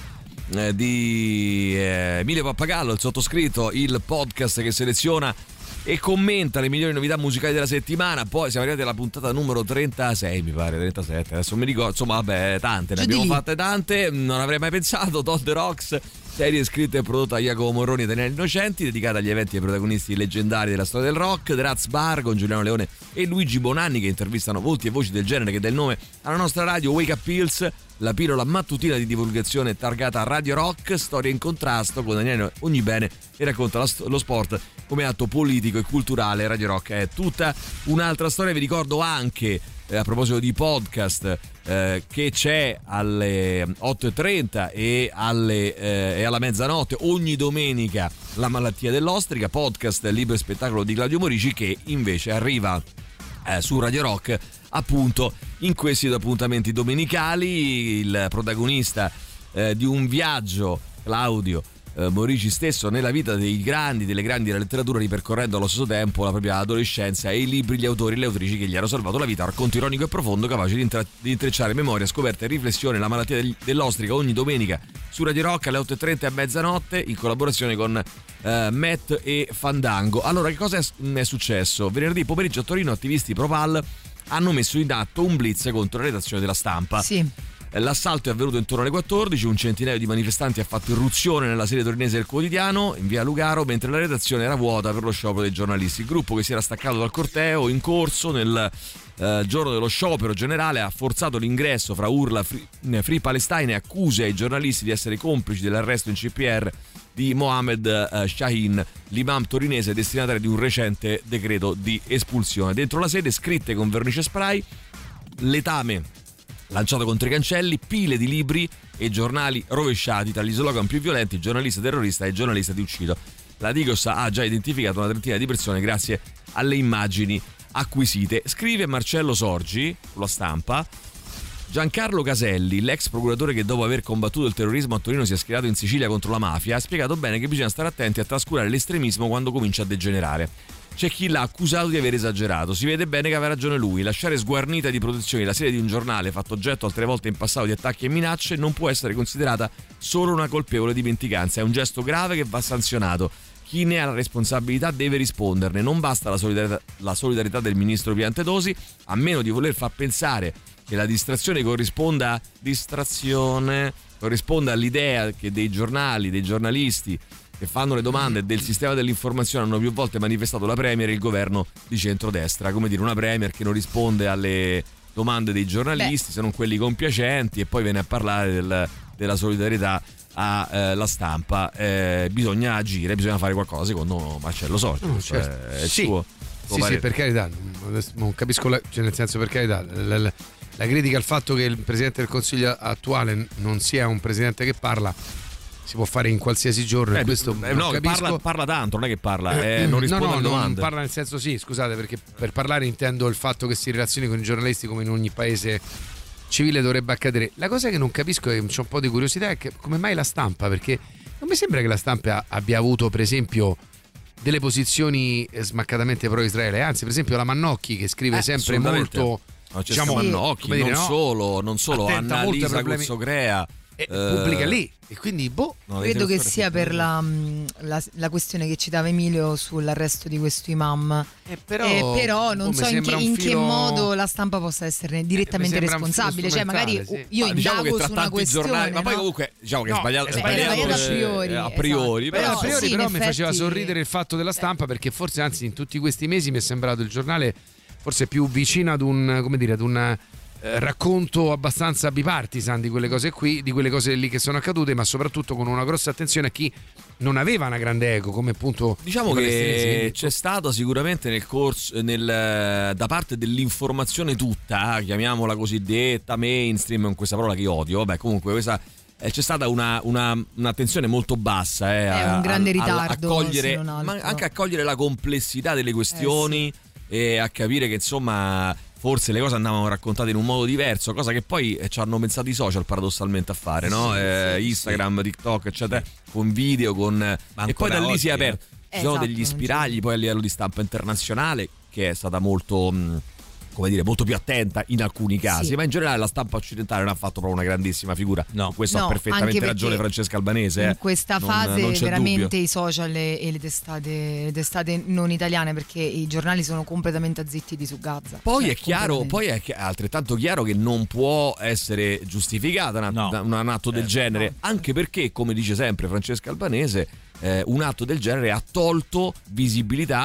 di Emilio Pappagallo, il sottoscritto, il podcast che seleziona e commenta le migliori novità musicali della settimana. Poi siamo arrivati alla puntata numero 36, mi pare 37, adesso mi ricordo, insomma vabbè, tante, ne abbiamo fatte tante, non avrei mai pensato. Todd Rocks, serie scritta e prodotta da Jacopo Morroni e Daniele Innocenti, dedicata agli eventi e ai protagonisti leggendari della storia del rock. The Raz Bar con Giuliano Leone e Luigi Bonanni, che intervistano volti e voci del genere che dà il nome alla nostra radio. Wake Up Pills, la pillola mattutina di divulgazione targata Radio Rock, storia in contrasto con Daniele Ognibene e racconta lo sport come atto politico e culturale. Radio Rock è tutta un'altra storia. Vi ricordo anche, a proposito di podcast, che c'è alle 8.30 e alla mezzanotte ogni domenica La malattia dell'ostrica, podcast libero spettacolo di Claudio Morici, che invece arriva su Radio Rock appunto in questi due appuntamenti domenicali. Il protagonista di un viaggio, Claudio Morici stesso, nella vita delle grandi della letteratura, ripercorrendo allo stesso tempo la propria adolescenza e i libri, gli autori e le autrici che gli hanno salvato la vita. Racconto ironico e profondo, capace di intrecciare memoria, scoperte e riflessione. La malattia dell'ostrica ogni domenica su Radio Rock alle 8.30 e mezzanotte, in collaborazione con Matt e Fandango. Allora, che cosa è successo? Venerdì pomeriggio a Torino attivisti Propal hanno messo in atto un blitz contro la redazione della Stampa. Sì. L'assalto è avvenuto intorno alle 14, un centinaio di manifestanti ha fatto irruzione nella sede torinese del quotidiano in via Lugaro, mentre la redazione era vuota per lo sciopero dei giornalisti. Il gruppo, che si era staccato dal corteo in corso nel giorno dello sciopero generale, ha forzato l'ingresso fra urla Free Palestine e accuse ai giornalisti di essere complici dell'arresto in CPR di Mohammed Shahin, l'imam torinese destinatario di un recente decreto di espulsione. Dentro la sede, scritte con vernice spray, letame lanciato contro i cancelli, pile di libri e giornali rovesciati, tra gli slogan più violenti: giornalista terrorista e giornalista ti uccido. La Digos ha già identificato una trentina di persone grazie alle immagini acquisite. Scrive Marcello Sorgi sulla Stampa: Giancarlo Caselli, l'ex procuratore che dopo aver combattuto il terrorismo a Torino si è schierato in Sicilia contro la mafia, ha spiegato bene che bisogna stare attenti a trascurare l'estremismo quando comincia a degenerare. C'è chi l'ha accusato di aver esagerato, si vede bene che aveva ragione lui. Lasciare sguarnita di protezioni la sede di un giornale fatto oggetto altre volte in passato di attacchi e minacce non può essere considerata solo una colpevole dimenticanza, è un gesto grave che va sanzionato. Chi ne ha la responsabilità deve risponderne. Non basta la solidarietà del ministro Piantedosi, a meno di voler far pensare che la distrazione corrisponda all'idea che dei giornali, dei giornalisti che fanno le domande del sistema dell'informazione hanno più volte manifestato la Premier e il governo di centrodestra. Come dire, una Premier che non risponde alle domande dei giornalisti, se non quelli compiacenti, e poi viene a parlare della solidarietà alla Stampa. Bisogna agire, bisogna fare qualcosa, secondo Marcello Sorgi. Certo. Sì, per carità, non capisco, cioè nel senso, per carità, la critica al fatto che il Presidente del Consiglio attuale non sia un Presidente che parla si può fare in qualsiasi giorno, e questo parla tanto, non è che parla, non risponde alle domande. Non parla, nel senso, sì, scusate, perché per parlare intendo il fatto che si relazioni con i giornalisti come in ogni paese civile dovrebbe accadere. La cosa che non capisco, e c'ho un po' di curiosità, è che come mai la Stampa, perché non mi sembra che la Stampa abbia avuto, per esempio, delle posizioni smaccatamente pro Israele, anzi, per esempio la Mannocchi, che scrive sempre molto, diciamo, Mannocchi, non solo Annalisa Guzzocrea pubblica lì, e quindi credo che sia per la questione che citava Emilio sull'arresto di questo imam, però non so in che modo la Stampa possa esserne direttamente responsabile, cioè magari io indago su una questione, ma poi comunque diciamo che è sbagliato a priori, però mi faceva sorridere il fatto della Stampa, perché forse, anzi, in tutti questi mesi mi è sembrato il giornale forse più vicino ad un racconto abbastanza bipartisan di quelle cose qui, di quelle cose lì che sono accadute, ma soprattutto con una grossa attenzione a chi non aveva una grande eco, come appunto, diciamo che c'è stato sicuramente nel corso da parte dell'informazione tutta, chiamiamola cosiddetta mainstream, con questa parola che odio, vabbè, comunque questa c'è stata un'attenzione molto bassa un grande ritardo, ma anche a cogliere la complessità delle questioni, e a capire che, insomma, forse le cose andavano raccontate in un modo diverso, cosa che poi ci hanno pensato i social paradossalmente a fare, no? Instagram, TikTok, eccetera, con video, e poi da lì si è aperto. Ci sono degli spiragli poi a livello di stampa internazionale, che è stata molto, come dire, molto più attenta in alcuni casi, ma in generale la stampa occidentale non ha fatto proprio una grandissima figura. Questo ha perfettamente ragione Francesca Albanese. In questa fase non veramente dubbio. I social e le testate non italiane, perché i giornali sono completamente azzittiti su Gaza. Poi è chiaro, è altrettanto chiaro che non può essere giustificata un atto del genere, anche perché, come dice sempre Francesca Albanese, un atto del genere ha tolto visibilità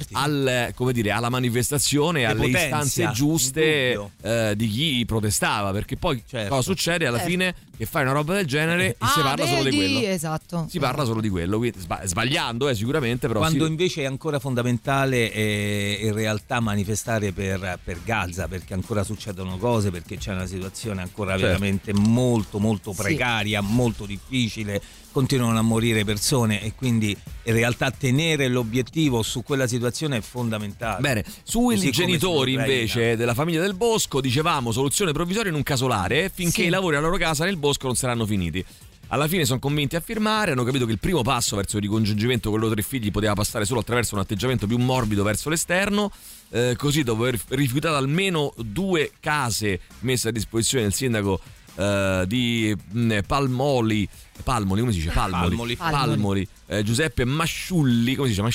alla manifestazione, alle istanze giuste di chi protestava, perché poi cosa succede alla fine? Che fai una roba del genere e si parla solo di quello. Esatto. Si parla solo di quello, quindi, sbagliando sicuramente, però quando invece è ancora fondamentale in realtà manifestare per Gaza, perché ancora succedono cose, perché c'è una situazione ancora veramente molto molto precaria, molto difficile, continuano a morire persone, e quindi in realtà tenere l'obiettivo su quella situazione è fondamentale. Bene, sui genitori invece della famiglia Del Bosco, dicevamo, soluzione provvisoria in un casolare finché i lavori alla loro casa nel bosco non saranno finiti. Alla fine sono convinti a firmare, hanno capito che il primo passo verso il ricongiungimento con i loro 3 figli poteva passare solo attraverso un atteggiamento più morbido verso l'esterno. Così, dopo aver rifiutato almeno 2 case messe a disposizione del sindaco di Palmoli, come si dice? Palmoli. Giuseppe Masciulli, come si dice?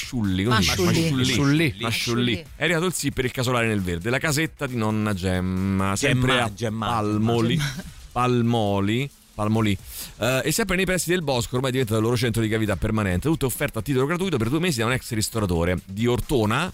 Masciulli. È arrivato il sì per il casolare nel verde, la casetta di nonna Gemma, sempre a Palmoli. E sempre nei pressi del bosco, ormai diventa il loro centro di cavità permanente. Tutto offerto a titolo gratuito per 2 mesi da un ex ristoratore di Ortona.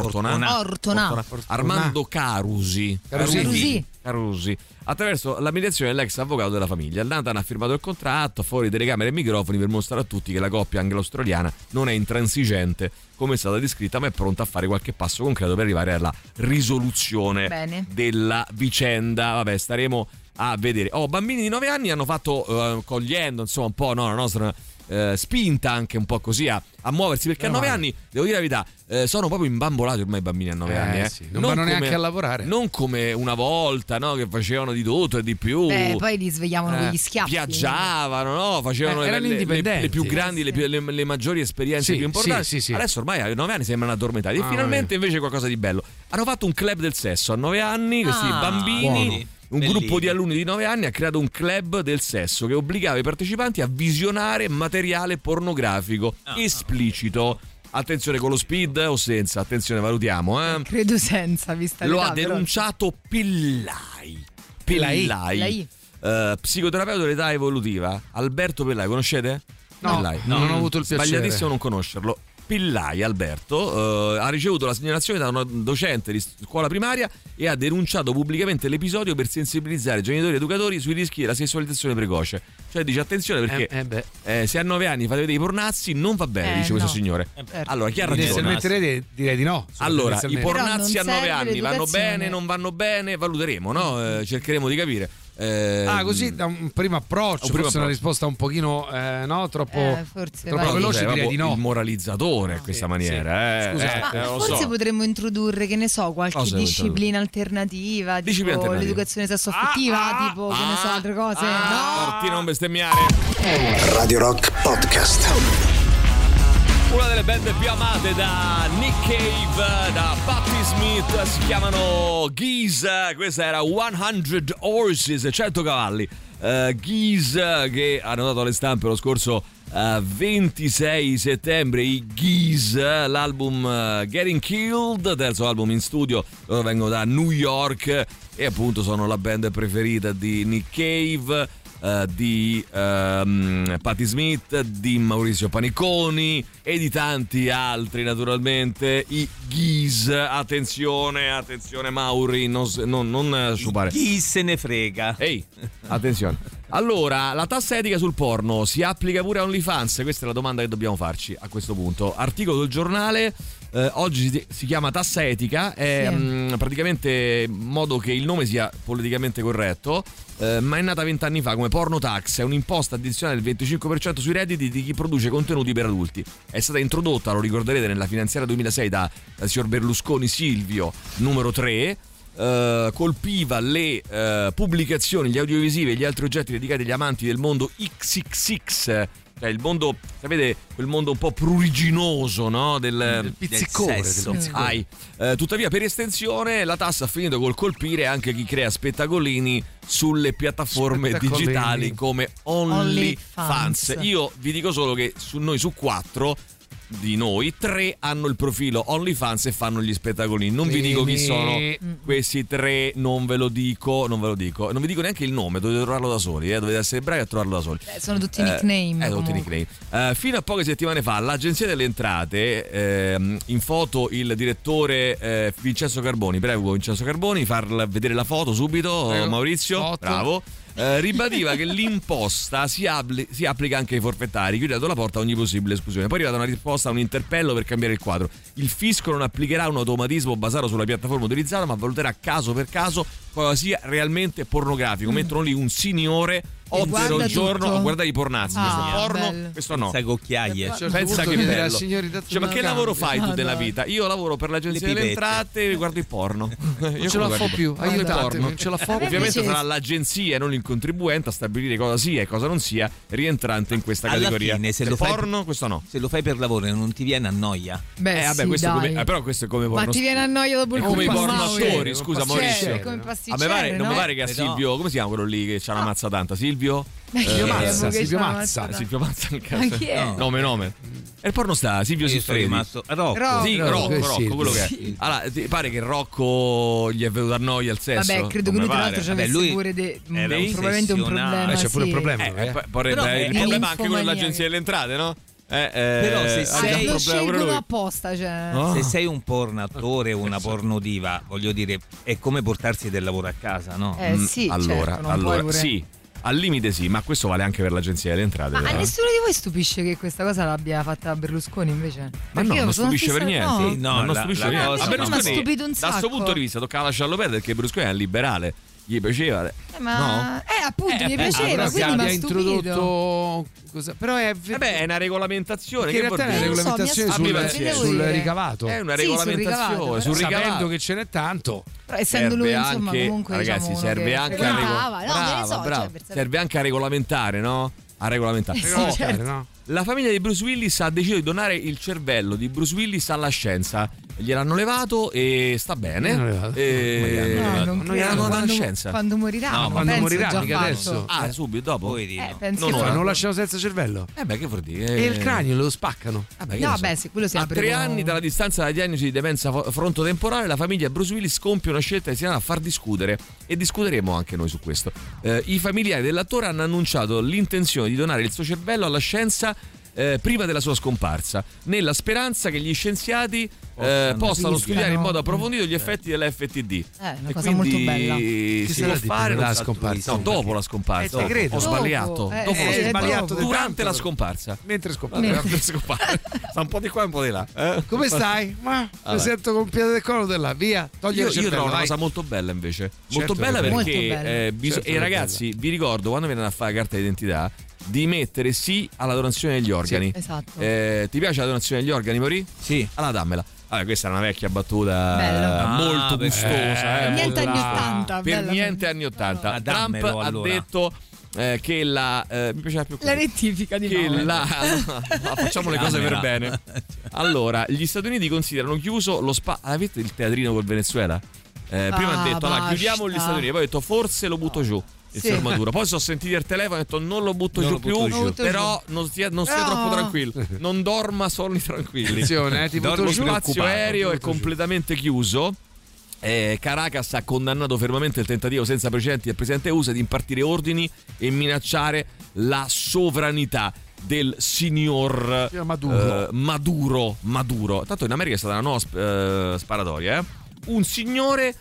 Armando Carusi. Attraverso la mediazione dell'ex avvocato della famiglia. Il Nathan ha firmato il contratto fuori telecamere e microfoni per mostrare a tutti che la coppia anglo-australiana non è intransigente come è stata descritta, ma è pronta a fare qualche passo concreto per arrivare alla risoluzione della vicenda. Vabbè, staremo a vedere. Bambini di 9 anni hanno fatto, cogliendo insomma un po' la nostra spinta anche un po' così a muoversi, perché a 9 anni, devo dire la verità, sono proprio imbambolati ormai i bambini a 9 anni. Sì. Non vanno neanche a lavorare. Non come una volta, no, che facevano di tutto e di più. Poi li svegliavano con gli schiaffi. Viaggiavano, no? Facevano le più grandi, le maggiori esperienze più importanti. Sì. Adesso ormai a 9 anni sembrano addormentati. E finalmente invece qualcosa di bello. Hanno fatto un club del sesso a 9 anni, questi bambini. Buono. Un gruppo di alunni di 9 anni ha creato un club del sesso che obbligava i partecipanti a visionare materiale pornografico esplicito. Attenzione, con lo speed o senza? Attenzione, valutiamo. Credo senza, vista lo ha denunciato Pellai. Psicoterapeuta dell'età evolutiva. Alberto Pellai, conoscete? No, Pellai. Non ho avuto il piacere. Sbagliatissimo non conoscerlo. Pellai Alberto ha ricevuto la segnalazione da una docente di scuola primaria e ha denunciato pubblicamente l'episodio per sensibilizzare genitori e educatori sui rischi della sessualizzazione precoce. Cioè dice attenzione perché se a 9 anni fate vedere i pornazzi non va bene, dice questo signore. Allora chi ha ragione? Direi di no. Allora i pornazzi a 9 anni vanno bene, non vanno bene, valuteremo, no? Cercheremo di capire. Così da un primo approccio, forse una risposta un pochino troppo veloce, direi di no. Il moralizzatore a questa maniera. Scusate, forse potremmo introdurre, che ne so, qualche disciplina alternativa, tipo l'educazione sessuaffettiva, tipo che ne so, altre cose. Martino, non bestemmiare. Radio Rock Podcast. Una delle band più amate da Nick Cave, da Patti Smith, si chiamano Geese. Questa era 100 Horses, 100 cavalli. Geese, che hanno dato alle stampe lo scorso 26 settembre, i Geese, l'album Getting Killed, terzo album in studio. Loro vengono da New York e appunto sono la band preferita di Nick Cave, di Patti Smith, di Maurizio Paniconi e di tanti altri, naturalmente. I Geese, attenzione Mauri, non sciupare. Chi se ne frega? Ehi, attenzione. Allora, la tassa etica sul porno si applica pure a OnlyFans? Questa è la domanda che dobbiamo farci a questo punto. Articolo del giornale. Oggi si chiama tassa etica, è praticamente in modo che il nome sia politicamente corretto, ma è nata 20 anni fa come porno tax. È un'imposta addizionale del 25% sui redditi di chi produce contenuti per adulti. È stata introdotta, lo ricorderete, nella finanziaria 2006 da signor Berlusconi Silvio, numero 3. Colpiva le pubblicazioni, gli audiovisivi e gli altri oggetti dedicati agli amanti del mondo XXX, cioè il mondo, sapete, quel mondo un po' pruriginoso, no? Del pizzicore. Tuttavia, per estensione, la tassa ha finito col colpire anche chi crea spettacolini sulle piattaforme digitali come OnlyFans. Io vi dico solo che su 4 di noi 3 hanno il profilo OnlyFans e fanno gli spettacolini. Non vi dico chi sono questi 3, non ve lo dico. Non vi dico neanche il nome, dovete trovarlo da soli, dovete essere bravi a trovarlo da soli. Sono tutti nickname. Tutti nickname. Fino a poche settimane fa l'Agenzia delle Entrate, in foto il direttore Vincenzo Carboni, prego Vincenzo Carboni, far vedere la foto subito. Maurizio, bravo. Ribadiva che l'imposta si applica anche ai forfettari, chiudendo la porta a ogni possibile esclusione. Poi è arrivata una risposta a un interpello per cambiare il quadro. Il fisco non applicherà un automatismo basato sulla piattaforma utilizzata, ma valuterà caso per caso cosa sia realmente pornografico. Mettono lì un signore 8 euro al giorno a guardare i pornazzi. Questo porno, bello. Questo no. Sai cocchiaie. Pensa che bello. Ma che lavoro fai tu nella vita? Io lavoro per l'Agenzia delle Entrate e guardo il porno. Non ce la fa più. Aiutatemi. Ce la fa. Ovviamente sarà l'agenzia e non il contribuente a stabilire cosa sia e cosa non sia rientrante in questa categoria. Alla fine, se lo porno, questo no. Se lo fai per lavoro non ti viene a noia. Vabbè, questo come, però questo è come porno. Ma ti viene a noia dopo il come i porno attori, scusa Maurizio. È come pasticcere, non mi pare che a Silvio, come si chiama quello lì che c'ha una mazza tanta? Silvio Mazza. Silvio Mazza nel caso. Nome. E il porno sta Silvio Siffredi. Rocco. Sì, Rocco, quello che è. Allora, ti pare che Rocco gli è venuto a noia il sesso? Vabbè, credo che lui tra l'altro ci avesse pure probabilmente un problema. C'è pure un problema. Il problema anche quello dell'Agenzia delle Entrate, no? Però se sei lo scelgono apposta, cioè. Se sei un porno attore o una pornodiva, voglio dire, è come portarsi del lavoro a casa, no? Sì, allora sì. Al limite sì, ma questo vale anche per l'Agenzia delle Entrate. Ma a nessuno di voi stupisce che questa cosa l'abbia fatta Berlusconi invece? Ma no, non stupisce per niente. No, non stupisce per niente. A Berlusconi da questo punto di vista toccava lasciarlo perdere, perché Berlusconi è un liberale. gli piaceva. No? Appunto, gli piaceva, quindi mi ha introdotto. Però è una regolamentazione. Che in realtà è una regolamentazione sul ricavato. È una regolamentazione sul ricavato. Sapendo che ce n'è tanto. Però essendo lui, insomma, comunque ragazzi, serve anche serve anche a regolamentare, no? A regolamentare. Certo. No? La famiglia di Bruce Willis ha deciso di donare il cervello di Bruce Willis alla scienza. Gliel'hanno levato e sta bene. Non gliel'hanno dato alla scienza. Quando morirà? No, quando morirà, mica adesso. Subito dopo. Non lasciano senza cervello. Che vuol dire? E il cranio lo spaccano. Quello si apre. A 3 anni dalla distanza dalla diagnosi di demenza frontotemporale, la famiglia Bruce Willis compie una scelta destinata a far discutere, e discuteremo anche noi su questo. I familiari dell'attore hanno annunciato l'intenzione di donare il suo cervello alla scienza prima della sua scomparsa, nella speranza che gli scienziati possano studiare in modo approfondito gli effetti dell'FTD. Una cosa molto bella. Si può fare la scomparsa? No, dopo la scomparsa. Segreto. Ho sbagliato. Durante la scomparsa. Mentre scompare. Sta un po' di qua e un po' di là. Come stai? Mi sento con il piede del collo della via. Togli il cervello. Io trovo una cosa molto bella invece. Molto bella perché e ragazzi, vi ricordo quando venite a fare la carta d'identità di mettere sì alla donazione degli organi. Esatto. Ti piace la donazione degli organi, Mori? Sì. Allora dammela. Questa è una vecchia battuta molto gustosa. Niente anni 80. Per niente anni 80. Trump ha detto che mi piaceva più la rettifica di nuovo. Facciamo le cose per bene. Allora, gli Stati Uniti considerano chiuso lo avete il teatrino col Venezuela? Prima ha detto chiudiamo gli Stati Uniti, poi ha detto forse lo butto giù. Il signor Maduro. Poi sono sentiti al telefono e ho detto non lo butto giù più, però non stia troppo tranquillo, non dorma sonni tranquilli. Lo spazio aereo è completamente chiuso. Caracas ha condannato fermamente il tentativo senza precedenti del presidente USA di impartire ordini e minacciare la sovranità del signor Maduro. Tanto in America è stata una nuova sparatoria. Un signore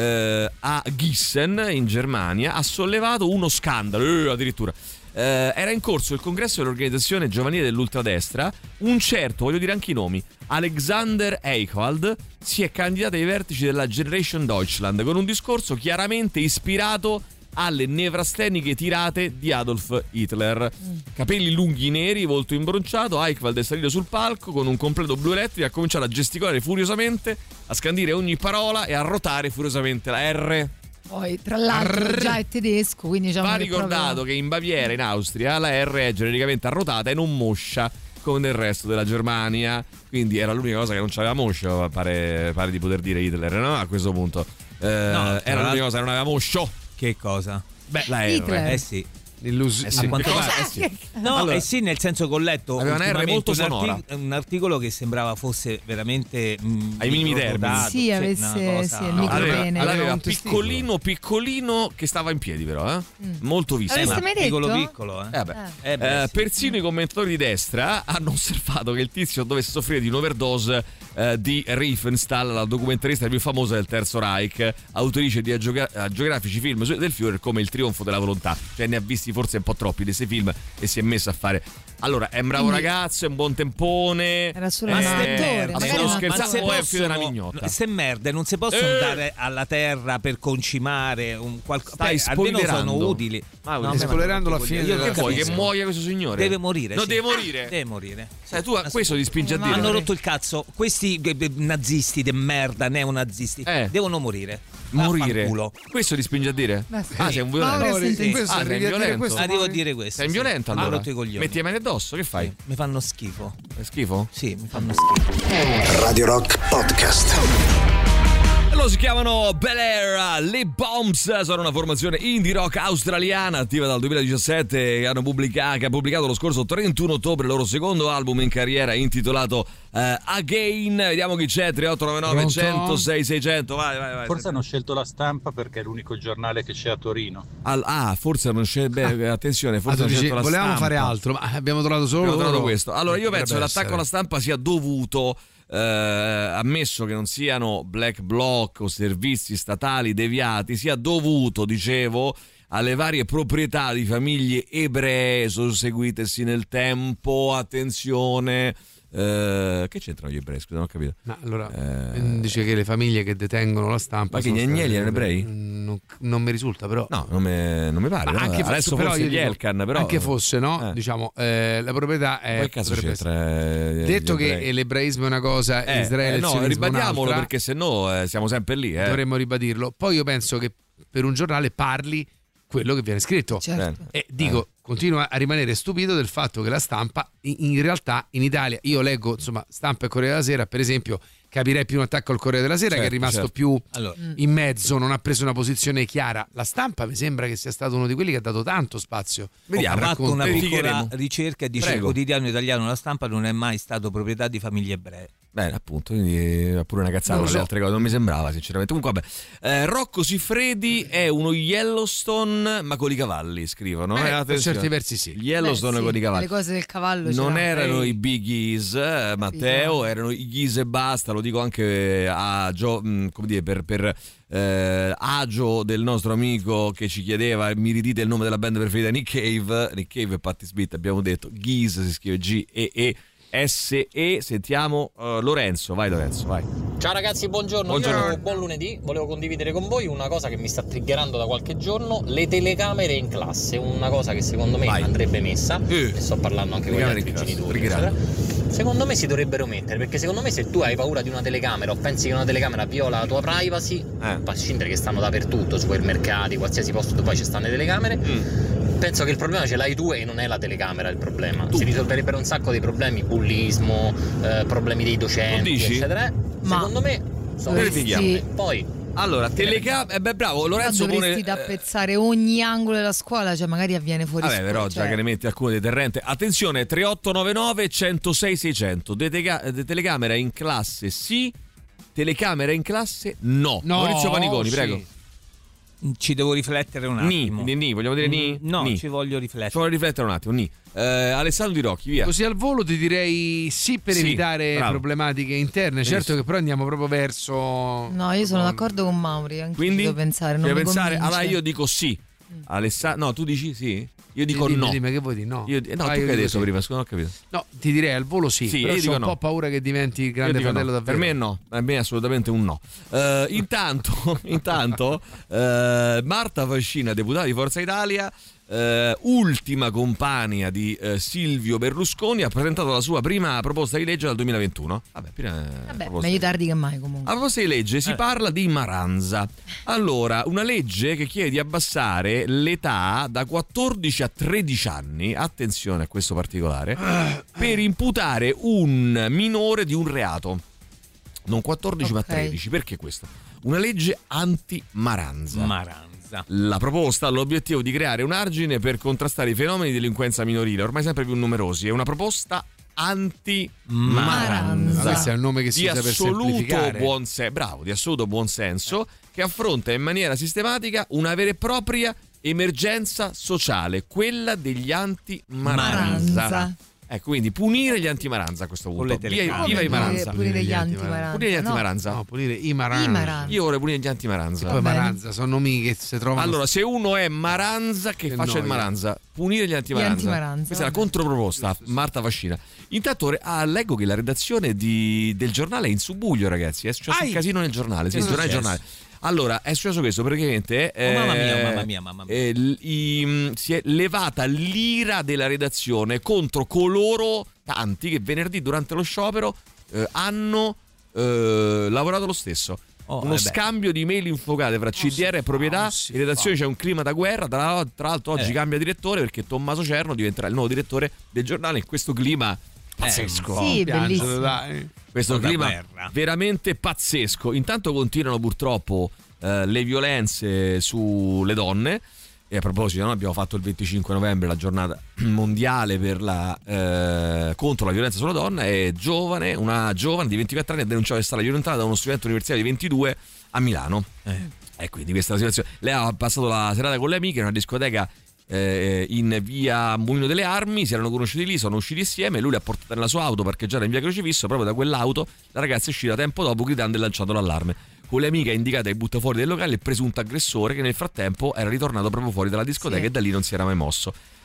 a Gießen in Germania ha sollevato uno scandalo addirittura. Era in corso il congresso dell'organizzazione giovanile dell'ultradestra. Un certo, voglio dire anche i nomi, Alexander Eichwald si è candidato ai vertici della Generation Deutschland con un discorso chiaramente ispirato alle nevrasteniche tirate di Adolf Hitler. Capelli lunghi neri, volto imbronciato, Eichwald è salito sul palco con un completo blu elettrico e ha cominciato a gesticolare furiosamente, a scandire ogni parola e a rotare furiosamente la R. Poi, tra l'altro, già è tedesco, quindi va ricordato che in Baviera, in Austria, la R è genericamente arrotata e non moscia come nel resto della Germania, quindi era l'unica cosa che non c'aveva moscio, pare di poter dire Hitler, no? A questo punto era l'unica cosa che non aveva moscio. Che cosa? La R. Sì. A quanto pare, No, allora, sì, nel senso che ho letto aveva una R molto sonora. Un articolo che sembrava fosse veramente ai minimi termini. Sì, avesse il micropene. Aveva piccolino che stava in piedi però, molto visto. Avesse mai detto? Piccolo. Persino i commentatori di destra hanno osservato che il tizio dovesse soffrire di un'overdose di Riefenstahl, la documentarista più famosa del Terzo Reich, autrice di agiografici film del Führer come Il trionfo della volontà. Cioè ne ha visti forse un po' troppi di questi film e si è messo a fare. Allora, è un bravo ragazzo, è un buon tempone. Era solo un attore. Sto scherzando, o è un figlio della mignotta. Se merde, non si possono andare alla terra per concimare un qualcosa. Stai spoilerando. Almeno sono utili. Stai spoilerando la fine della che vuoi che muoia questo signore? Deve morire. No, sì. Deve morire. Sai, tu questo ti spingi a dire. Hanno rotto il cazzo. Questi nazisti de merda, neonazisti, devono morire. Questo ti spinge a dire? Sei un violento. Sei violento. Devo dire questo. Sei violento allora. Metti le mani addosso, che fai? Mi fanno schifo. È schifo? Sì, mi fanno schifo. Radio Rock Podcast. Loro si chiamano Bel Air, Le Bombs, sono una formazione indie rock australiana attiva dal 2017 che ha pubblicato lo scorso 31 ottobre il loro secondo album in carriera intitolato Again. Vediamo chi c'è, 3899 100 6600, vai. Forse hanno scelto La Stampa perché è l'unico giornale che c'è a Torino. Forse hanno scelto, attenzione, forse hanno scelto La Stampa. Volevamo fare altro, ma abbiamo trovato questo. Allora io penso che l'attacco alla Stampa sia dovuto, ammesso che non siano black bloc o servizi statali deviati, sia dovuto, dicevo, alle varie proprietà di famiglie ebree susseguitesi nel tempo. Attenzione, Che c'entrano gli ebrei? Scusa, non ho capito. No, allora dice che le famiglie che detengono la stampa. Ma che gli agnelli erano ebrei? Non mi risulta, però. No, non mi pare. No? Anche adesso però forse gli Elkan, però. Anche fosse, no? Diciamo, la proprietà è. Poi cazzo c'entra? Detto che l'ebraismo è una cosa, Israele no, ribadiamolo perché sennò siamo sempre lì. Dovremmo ribadirlo. Poi io penso che per un giornale parli quello che viene scritto. Certo. E dico, continuo a rimanere stupito del fatto che la stampa in realtà in Italia, io leggo insomma Stampa e Corriere della Sera, per esempio, capirei più un attacco al Corriere della Sera, che è rimasto più in mezzo, non ha preso una posizione chiara. La Stampa mi sembra che sia stato uno di quelli che ha dato tanto spazio. Ha fatto una piccola ricerca e dice: il quotidiano italiano La Stampa non è mai stato proprietà di famiglie ebree. Bene, appunto, quindi pure una cazzata con le altre cose, non mi sembrava sinceramente. Comunque vabbè, Rocco Siffredi è uno Yellowstone ma con i cavalli, scrivono. Per certi versi sì. Yellowstone con i cavalli. Le cose del cavallo non erano i Big Geese, Matteo, erano i Geese e basta. Lo dico anche a come dire, per agio del nostro amico che ci chiedeva: mi ridite il nome della band preferita? Nick Cave e Patti Smith. Abbiamo detto Geese si scrive G-E-E S-E. Sentiamo Lorenzo, vai. Ciao ragazzi, buongiorno. Io, buon lunedì, volevo condividere con voi una cosa che mi sta triggerando da qualche giorno: le telecamere in classe, una cosa che secondo me andrebbe messa, e sto parlando anche con gli altri genitori, secondo me si dovrebbero mettere, perché secondo me se tu hai paura di una telecamera o pensi che una telecamera viola la tua privacy, a prescindere che stanno dappertutto, supermercati, qualsiasi posto tu vai ci stanno le telecamere, penso che il problema ce l'hai tu e non è la telecamera il problema. Si risolverebero un sacco dei problemi, bullismo, problemi dei docenti, eccetera. Secondo me sono verifichiamo. Poi allora, telecamera, bravo Lorenzo. Dovresti tappezzare ogni angolo della scuola, cioè magari avviene fuori scuola. Però già che ne metti alcune deterrente. Attenzione, 3899 106 600. Telecamera in classe sì, telecamera in classe no. Maurizio Paniconi, prego. Ci devo riflettere un attimo. Vogliamo dire ni? No, ci voglio riflettere. Ci voglio riflettere un attimo, Alessandro Di Rocchi, via. Così al volo ti direi sì per evitare problematiche interne. Certo che però andiamo proprio verso. No, io sono d'accordo con Mauri. Quindi devo pensare. Allora io dico sì. No, tu dici sì? Io dico no. Dimmi che vuoi dire no. Tu che hai detto prima? Scusa, non ho capito. No, ti direi al volo sì. Però io ho un po' paura che diventi il grande fratello davvero. Per me no, per me è assolutamente un no. Intanto Marta Fascina, deputata di Forza Italia, ultima compagna di Silvio Berlusconi, ha presentato la sua prima proposta di legge dal 2021. Vabbè, meglio tardi che mai comunque. A proposta di legge si parla di Maranza. Allora, una legge che chiede di abbassare l'età da 14 a 13 anni, attenzione a questo particolare, per imputare un minore di un reato. Non 14 ma 13, perché questo? Una legge anti-Maranza. La proposta ha l'obiettivo di creare un argine per contrastare i fenomeni di delinquenza minorile, ormai sempre più numerosi. È una proposta anti-Maranza. Questo è il nome che si usa per semplificare. Di assoluto buonsenso, che affronta in maniera sistematica una vera e propria emergenza sociale, quella degli anti-Maranza. Quindi punire gli anti-Maranza a questo punto. Viva i Maranza. Punire gli anti-Maranza. Punire gli anti-Maranza. No, punire i Maranza. Io vorrei punire gli anti-Maranza. Poi Maranza sono nomi che si trovano. Allora, se uno è Maranza, che faccia il Maranza. Punire gli anti-Maranza. Questa è la controproposta. Marta Fascina. Intanto leggo che la redazione del giornale è in subbuglio, ragazzi. È successo un casino nel giornale. Sì, il giornale. Allora, è successo questo, praticamente mamma mia. si è levata l'ira della redazione contro coloro, tanti, che venerdì durante lo sciopero hanno lavorato lo stesso. Scambio di mail infocate fra CDR e proprietà. In redazione c'è un clima da guerra. Tra l'altro oggi cambia direttore, perché Tommaso Cerno diventerà il nuovo direttore del giornale in questo clima pazzesco. Sì, bellissimo. Questo clima veramente pazzesco. Intanto continuano purtroppo le violenze sulle donne. E a proposito, noi abbiamo fatto il 25 novembre la giornata mondiale per contro la violenza sulla donna. È una giovane di 24 anni ha denunciato di essere violentata da uno studente universitario di 22 a Milano. E quindi questa è la situazione. Lei ha passato la serata con le amiche in una discoteca in via Mulino delle Armi, si erano conosciuti lì, sono usciti insieme, lui li ha portati nella sua auto parcheggiata in via Crocifisso. Proprio da quell'auto la ragazza è uscita tempo dopo gridando e lanciando l'allarme. Con le amiche ha indicato e butta fuori del locale il presunto aggressore, che nel frattempo era ritornato proprio fuori dalla discoteca e da lì non si era mai mosso.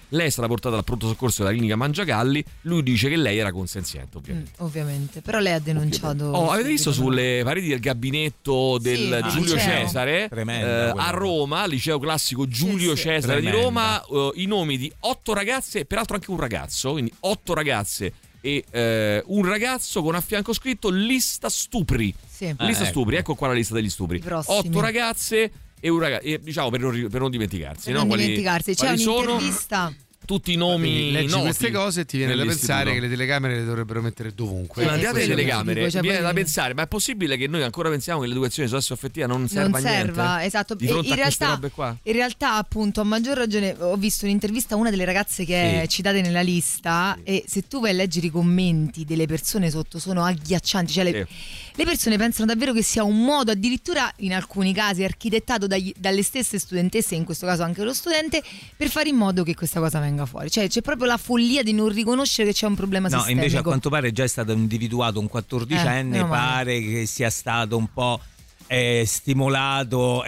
lei è stata portata al pronto soccorso della clinica Mangiagalli, lui dice che lei era consenziente, ovviamente, però lei ha denunciato. Avete visto sulle pareti del gabinetto del Giulio Cesare a Roma, liceo classico Giulio Cesare di Roma, i nomi di 8 ragazze e peraltro anche un ragazzo, quindi 8 ragazze e un ragazzo con a fianco scritto lista stupri. Lista stupri, ecco qua la lista degli stupri. 8 ragazze e un ragazzo, diciamo per non dimenticarsi. Per non dimenticarsi, c'è un'intervista. Tutti i nomi leggi noti queste cose e ti viene da pensare che le telecamere le dovrebbero mettere dovunque. Ma al di là delle telecamere viene da pensare, ma è possibile che noi ancora pensiamo che l'educazione sessuo-affettiva non serva a niente? Esatto. Di fronte a queste robe qua? In realtà, appunto, a maggior ragione ho visto un'intervista a una delle ragazze che è citate nella lista, e se tu vai a leggere i commenti delle persone sotto sono agghiaccianti, cioè le persone pensano davvero che sia un modo, addirittura in alcuni casi architettato dalle stesse studentesse, in questo caso anche lo studente, per fare in modo che questa cosa venga fuori. Cioè c'è proprio la follia di non riconoscere che c'è un problema sistemico. No, invece a quanto pare già è stato individuato un 14enne, pare che sia stato un po' stimolato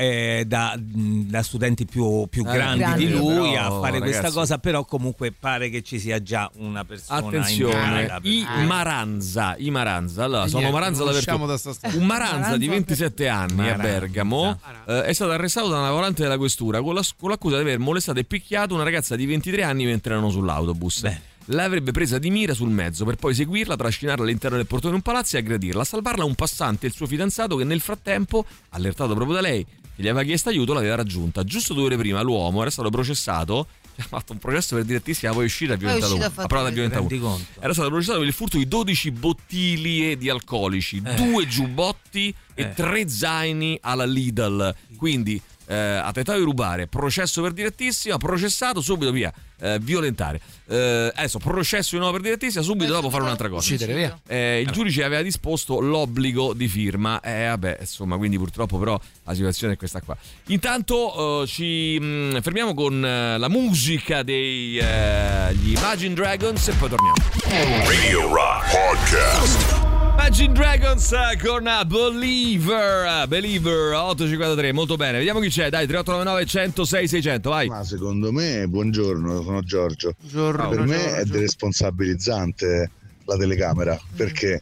da studenti più grandi di lui a fare questa cosa, però comunque pare che ci sia già una persona. Attenzione, i Maranza, allora sono Maranza un Maranza di 27 anni a Bergamo è stato arrestato da una volante della questura con l'accusa di aver molestato e picchiato una ragazza di 23 anni mentre erano sull'autobus. L'avrebbe presa di mira sul mezzo per poi seguirla, trascinarla all'interno del portone di un palazzo e aggredirla. A salvarla un passante e il suo fidanzato che nel frattempo, allertato proprio da lei, che gli aveva chiesto aiuto, l'aveva raggiunta. Giusto 2 ore prima l'uomo era stato processato, ha fatto un processo per direttissima, poi è uscito e ha provato a violentare uno. Era stato processato per il furto di 12 bottiglie di alcolici, 2 giubbotti e 3 zaini alla Lidl. Quindi ha tentato di rubare, processo per direttissima, processato, subito via, violentare. Adesso processo di nuovo per direttissima, subito dopo fare un'altra cosa. Il giudice aveva disposto l'obbligo di firma. Insomma, quindi purtroppo però la situazione è questa qua. Intanto ci fermiamo con la musica degli Imagine Dragons e poi torniamo. Radio Rock Podcast. Imagine Dragons con Believer 853, molto bene, vediamo chi c'è, dai, 3899 106 600, vai. Ma secondo me, buongiorno, sono Giorgio. Per me è deresponsabilizzante la telecamera, perché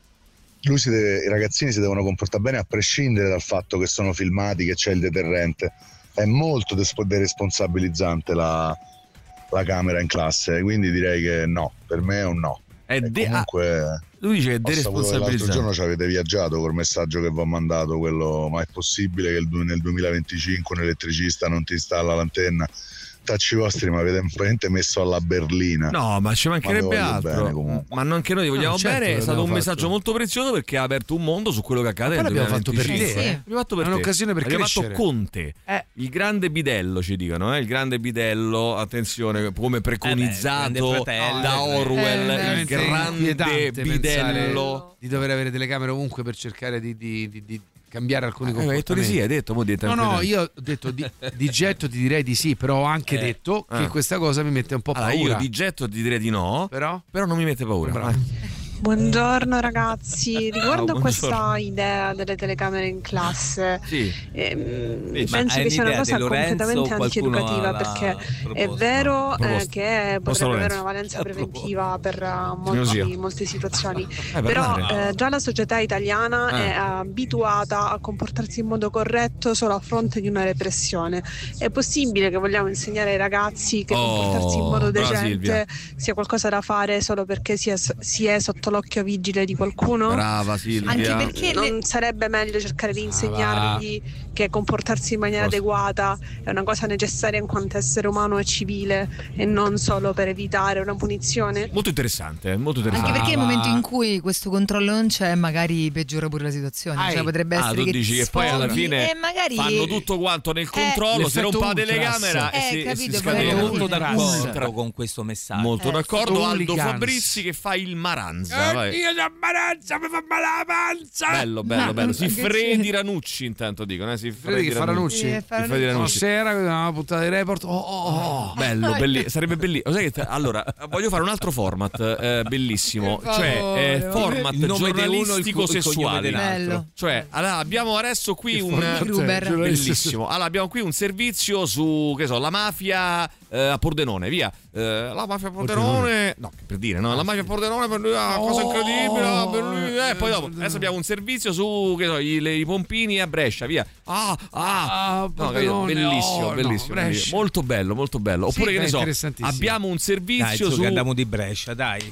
i ragazzini si devono comportare bene a prescindere dal fatto che sono filmati, che c'è il deterrente. È molto deresponsabilizzante la camera in classe, quindi direi che no, per me è un no. Comunque lui dice che è deresponsabilizzante. L'altro giorno ci avete viaggiato col messaggio che vi ho mandato, quello: ma è possibile che nel 2025 un elettricista non ti installa l'antenna? Tacci vostri, ma avete veramente messo alla berlina. No, ma ci mancherebbe altro. Ma anche noi vogliamo bene. È stato un messaggio molto prezioso, perché ha aperto un mondo su quello che accade. L'abbiamo fatto per te. L'abbiamo fatto per un'occasione per crescere. Abbiamo fatto Conte, il grande bidello, ci dicono, il grande bidello, attenzione, come preconizzato da Orwell, il grande bidello. Di dover avere telecamere ovunque per cercare di cambiare alcuni comportamenti. Hai detto di sì, hai detto. No, io ho detto di getto ti direi di sì, però ho anche detto che questa cosa mi mette un po' paura. Io di getto ti direi di no, però non mi mette paura. Buongiorno ragazzi, riguardo a questa idea delle telecamere in classe, penso che sia una cosa completamente antieducativa, perché è vero che potrebbe avere una valenza preventiva per molte situazioni, però già la società italiana è abituata a comportarsi in modo corretto solo a fronte di una repressione. È possibile che vogliamo insegnare ai ragazzi che comportarsi in modo decente sia qualcosa da fare solo perché si è sotto l'occhio vigile di qualcuno? Brava Silvia. Anche perché non sarebbe meglio cercare di insegnargli che comportarsi in maniera adeguata è una cosa necessaria in quanto essere umano e civile, e non solo per evitare una punizione? Molto interessante. Anche perché nel momento in cui questo controllo non c'è, magari peggiora pure la situazione. Cioè potrebbe essere tu dici che poi alla fine magari fanno tutto quanto nel controllo, si rompa la telecamera e si scatena. Molto d'accordo con questo messaggio. Molto d'accordo. Aldo Fabrizi che fa il Maranza. Io da Maranza, mi fa male la panza. Bello. Siffredi Ranucci, intanto dicono, Siffredi Ranucci. Sera una puntata di report. Bello, sarebbe bellissimo. Sai che allora voglio fare un altro format bellissimo, cioè format giornalistico sessuale. Bello. Cioè, allora abbiamo adesso qui un bellissimo. Allora abbiamo qui un servizio su, che so, la mafia a Pordenone, via. La mafia a Pordenone. No, per dire, no, la mafia a Pordenone per lui è una cosa incredibile. Per lui, poi dopo, adesso abbiamo un servizio su che so, i pompini a Brescia, via. No, bellissimo, bellissimo. Molto bello, molto bello. Oppure che ne so, abbiamo un servizio su. Andiamo di Brescia, dai.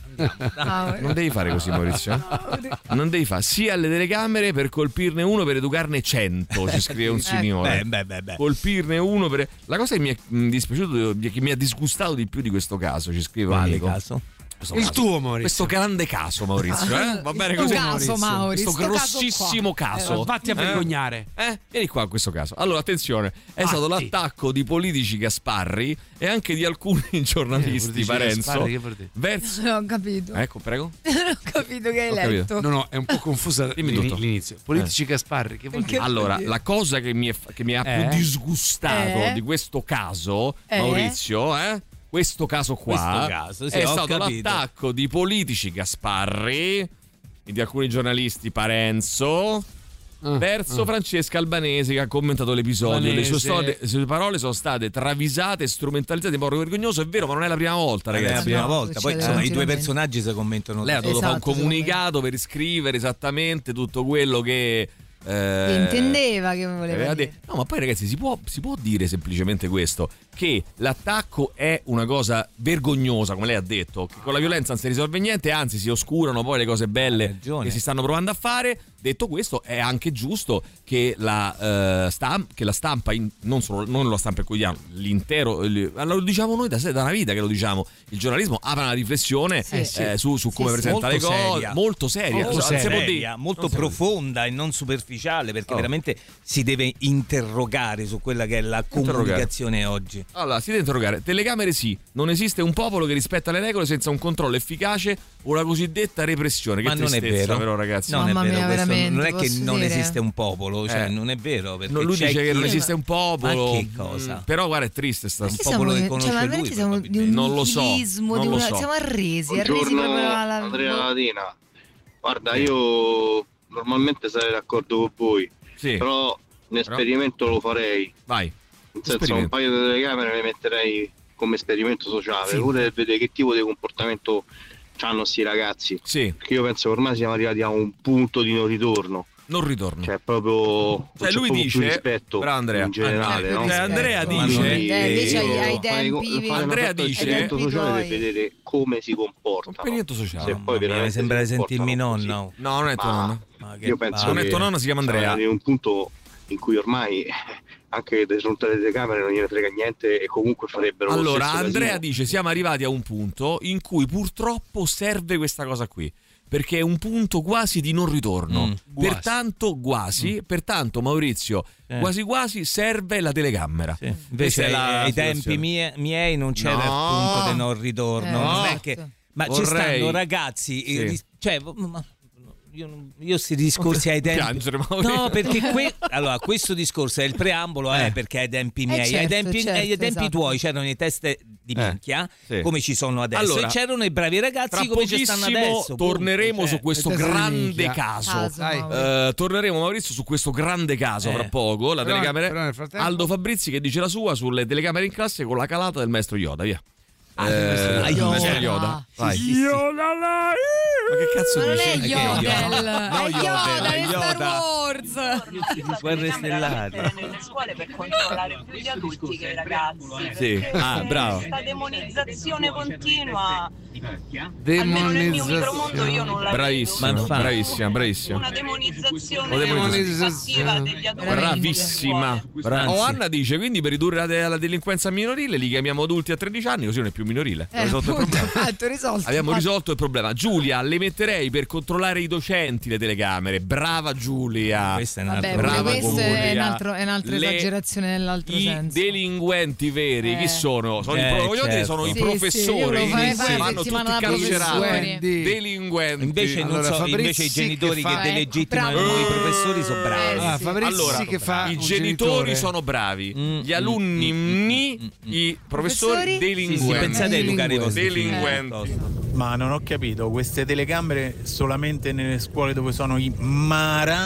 Non devi fare così, Maurizio. Non devi fare sia alle telecamere per colpirne uno per educarne 100. Ci scrive un signore. Colpirne uno per. La cosa che mi è dispiaciuto, che mi ha disgustato di più di questo caso, ci scrive un amico. Caso? Tuo, Maurizio. Questo grande caso, Maurizio. Va bene così, Maurizio. Questo grossissimo caso. Vatti a vergognare. Vieni qua, questo caso. Allora, attenzione, è stato l'attacco di politici Gasparri e anche di alcuni giornalisti Parenzo verso. Non ho capito. Ecco, prego. Non ho capito che hai letto. No, è un po' confusa l'inizio. Politici Gasparri, che vuol dire? Allora, la cosa che mi ha più disgustato di questo caso, Maurizio, questo caso qua è stato l'attacco di politici Gasparri e di alcuni giornalisti Parenzo verso Francesca Albanese, che ha commentato l'episodio. Le sue parole sono state travisate e strumentalizzate in modo vergognoso. È vero, ma non è la prima volta, ragazzi. È la prima volta. Poi insomma, i due personaggi si commentano. Lei ha dovuto fare un comunicato per scrivere esattamente tutto quello che intendeva, che voleva dire. No, ma poi ragazzi, si può dire semplicemente questo, che l'attacco è una cosa vergognosa, come lei ha detto, che con la violenza non si risolve niente, anzi si oscurano poi le cose belle che si stanno provando a fare. Detto questo, è anche giusto che la stampa, non la stampa quotidiana, l'intero, lo diciamo noi da una vita che lo diciamo, il giornalismo apre una riflessione su come presenta le cose, molto seria, molto profonda e non superficiale, perché veramente si deve interrogare su quella che è la comunicazione oggi. Allora, si deve interrogare. Telecamere sì, non esiste un popolo che rispetta le regole senza un controllo efficace o la cosiddetta repressione. Ma che non è vero, però, ragazzi. Non è vero, questo non è che non esiste un popolo, cioè non è vero, perché lui dice che non esiste un popolo. Ma che cosa? Però guarda, è triste sta un popolo che conosce lui. Siamo di un non lo so. Siamo arresi proprio Andrea Latina. Guarda, io normalmente sarei d'accordo con voi, però un esperimento lo farei. Vai. Nel senso, un paio di telecamere le metterei come esperimento sociale, pure per vedere che tipo di comportamento hanno sti ragazzi. Perché io penso che ormai siamo arrivati a un punto di non ritorno. Cioè proprio lui dice rispetto Andrea in generale, no? Andrea dice sociale per vedere come si comporta. Esperimento sociale. Mi sembra di sentirmi nonna. No, non è tua nonna. Io penso non è tua nonna, si chiama Andrea. È un punto in cui ormai anche di fronte alle telecamere non gliene frega niente e comunque farebbero allora lo stesso Andrea casino. Dice siamo arrivati a un punto in cui purtroppo serve questa cosa qui, perché è un punto quasi di non ritorno. Pertanto pertanto Maurizio quasi quasi serve la telecamera. Invece ai tempi miei non c'era il punto di non ritorno. Non è che, ma ci stanno ragazzi cioè io sti discorsi ai tempi piangere, no, perché allora questo discorso è il preambolo perché ai tempi miei ai tempi tuoi c'erano le teste di minchia come ci sono adesso, allora, e c'erano i bravi ragazzi come ci stanno adesso. Torneremo su questo grande caso. Torneremo, Maurizio, su questo grande caso fra poco. La telecamera. Aldo Fabrizi che dice la sua sulle telecamere in classe con la calata del maestro Yoda. Via. Yoda. Vai. Yoda. Ma che cazzo non dici? È Yodel, è Yoda di Star Wars. Guerre stellari. Nelle scuole per controllare più gli adulti che i ragazzi. Bravo. Questa demonizzazione continua. Almeno nel mio micromondo io non la vedo. Bravissima. Una demonizzazione passiva degli adulti. Bravissima. Anna dice quindi per ridurre la delinquenza minorile li chiamiamo adulti a 13 anni, così non è più minorile. Abbiamo risolto il problema. Giulia, le metterei per controllare i docenti le telecamere. Brava Giulia. Questa è un'altra. Brava questa è un'altra esagerazione nell'altro senso. I delinquenti veri chi sono? Sono i professori. Vanno tutti carcerati. Delinquenti. Invece i genitori che delegittimano i professori sono bravi. Allora, i genitori sono bravi, gli alunni i professori delinquenti. Pensate a educare i vostri delinquenti. Ma non ho capito, queste telecamere solamente nelle scuole dove sono i maranza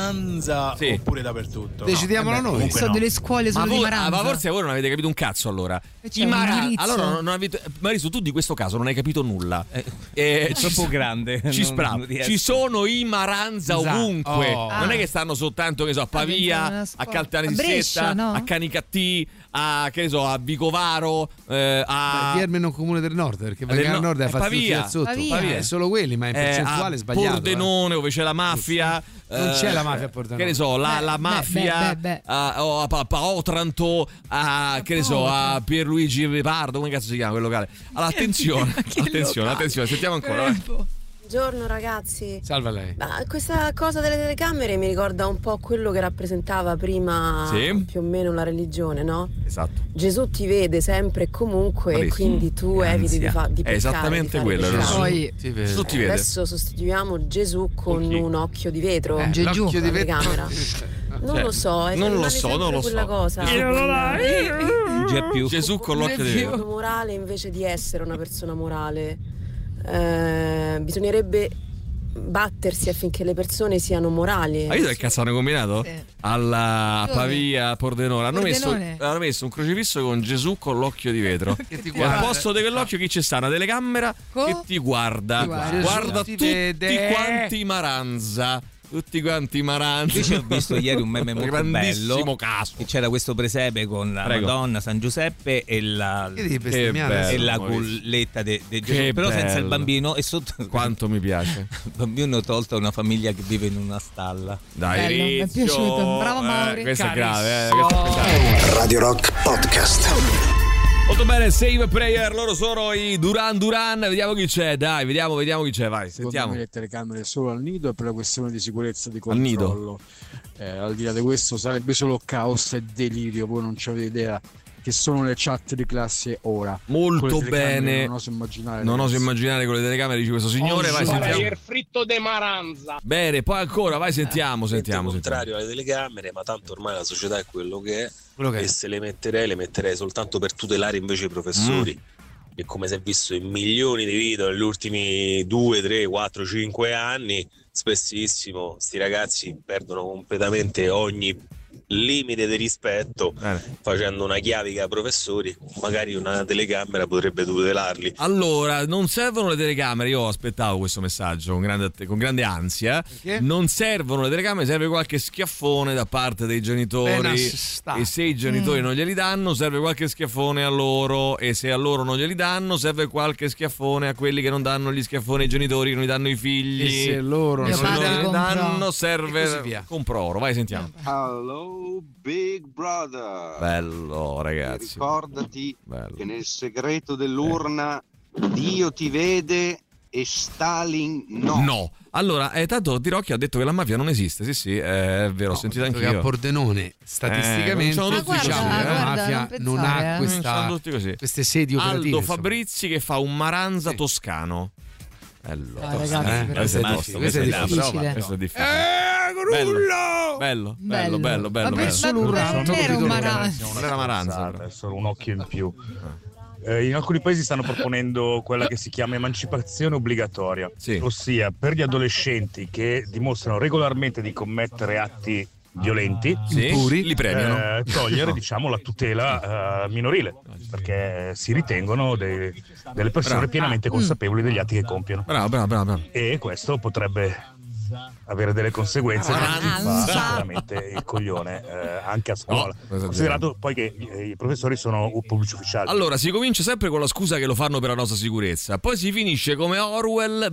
Maranza oppure dappertutto? Decidiamolo noi. Sono delle scuole solo di Maranza. Ma forse voi non avete capito un cazzo allora. Allora non avete. Marisu, tu di questo caso non hai capito nulla. È troppo grande. Ci sono i Maranza ovunque. Non è che stanno soltanto, che so, a Pavia, a Caltanissetta, a Canicattì, a Vicovaro, a Vierme non comune del nord, perché al nord è Pavia, è solo quelli, ma in percentuale sbagliato. Pordenone, dove c'è la mafia. Non c'è la mafia a Pordenone. Che ne so, la mafia a Otranto, a Pierluigi Pardo, come cazzo si chiama quel locale? Allora, attenzione, sentiamo ancora. Buongiorno ragazzi. Salve a lei. Questa cosa delle telecamere mi ricorda un po' quello che rappresentava prima più o meno la religione, no? Esatto. Gesù ti vede sempre e comunque, e quindi tu eviti di peccare. È esattamente quello. Gesù ti vede. Adesso sostituiamo Gesù con un occhio di vetro. L'occhio di telecamera. Non lo so, quella cosa. Gesù con l'occhio di vetro. Morale invece di essere una persona morale. Bisognerebbe battersi affinché le persone siano morali. Ma io che cazzo hanno combinato? Sì. A Pavia, a Pordenone hanno messo un crocifisso con Gesù con l'occhio di vetro. Al posto di quell'occhio chi c'è sta? Una telecamera che ti guarda. Guarda tutti quanti Maranza. Tutti quanti Maranza. Invece ho visto ieri un meme molto bello caso. Che c'era questo presepe con la Madonna, San Giuseppe e la culletta di Gesù, però senza il bambino, e sotto quanto mi piace il bambino tolto a una famiglia che vive in una stalla. Dai, mi è piaciuto, bravo Mauri. Questo è grave, Radio Rock Podcast. Molto bene, Save Prayer, loro sono i Duran Duran, vediamo chi c'è, dai, vediamo chi c'è, vai, sentiamo. Me le telecamere solo al nido e per la questione di sicurezza di controllo. Al di là di questo sarebbe solo caos e delirio, voi non avete idea che sono le chat di classe ora. Molto bene. Non oso immaginare con le telecamere, dice questo signore, vai, sentiamo. Il fritto de Maranza. Bene, poi ancora, vai, sentiamo. Contrario alle telecamere, ma tanto ormai la società è quello che è. E se le metterei soltanto per tutelare invece i professori. E come si è visto in milioni di video negli ultimi 2, 3, 4, 5 anni, spessissimo sti ragazzi perdono completamente ogni limite di rispetto facendo una chiavica ai professori. Magari una telecamera potrebbe tutelarli. Allora, non servono le telecamere, io aspettavo questo messaggio con grande ansia. Non servono le telecamere, serve qualche schiaffone da parte dei genitori, e se i genitori non glieli danno serve qualche schiaffone a loro, e se a loro non glieli danno serve qualche schiaffone a quelli che non danno gli schiaffoni ai genitori, che non gli danno i figli, e se loro non gli danno serve compro oro. Vai, sentiamo. Hello Big Brother. Bello ragazzi, ricordati che nel segreto dell'urna Dio ti vede e Stalin no. Allora, tanto Tirocchio ha detto che la mafia non esiste. Sì, è vero, ho sentito anch'io. Che a Pordenone statisticamente la mafia non ha queste sedi operative. Aldo Fabrizi che fa un Maranza toscano. Bello, ragazzi, questo è difficile. Bello. Solo un ratto, non era un Maranza. Non era Maranza, è solo un occhio in più. In alcuni paesi stanno proponendo quella che si chiama emancipazione obbligatoria, ossia per gli adolescenti che dimostrano regolarmente di commettere atti violenti, li premiano, togliere diciamo la tutela minorile, perché si ritengono delle persone pienamente consapevoli degli atti che compiono. Bravo. E questo potrebbe avere delle conseguenze per chi fa veramente il coglione anche a scuola, considerato poi che i professori sono pubblici ufficiali. Allora si comincia sempre con la scusa che lo fanno per la nostra sicurezza, poi si finisce come Orwell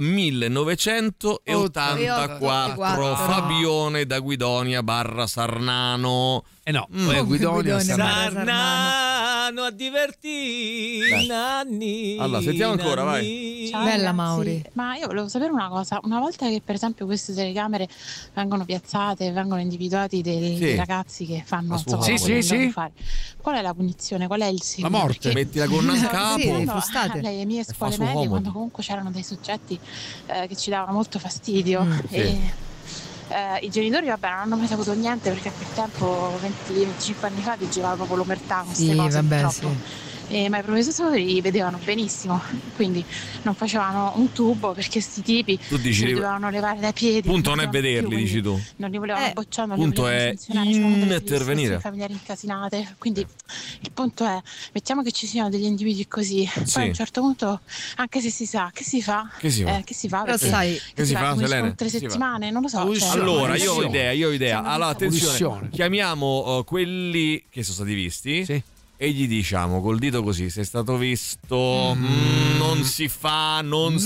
1984. Fabione da Guidonia / Sarnano. Guidonia Sarnano a divertire nanni. Allora sentiamo ancora, vai. Ciao, bella Mauri. Ma io volevo sapere una cosa, una volta che per esempio queste telecamere vengono piazzate, vengono individuati dei ragazzi che fanno fare, qual è la punizione, qual è il segno? La morte. Metti la gonna al capo. Le mie scuole medie, quando comunque c'erano dei soggetti che ci davano molto fastidio i genitori non hanno mai saputo niente, perché a quel tempo 20-25 anni fa vigevava proprio l'omertà con queste cose purtroppo. ma i professori vedevano benissimo, quindi non facevano un tubo perché sti tipi li dovevano levare dai piedi. Punto non è vederli, dici tu. Non li volevano bocciare, non punto li volevano sanzionare, intervenire. Familiari incasinate. Quindi il punto è, mettiamo che ci siano degli individui così, poi a un certo punto, anche se si sa, che si fa? Che si fa? Però sai, che si fa? 3 settimane, non lo so. Allora, io ho idea. Allora, attenzione, chiamiamo quelli che sono stati visti. Sì. E gli diciamo col dito così: sei stato visto, non si fa.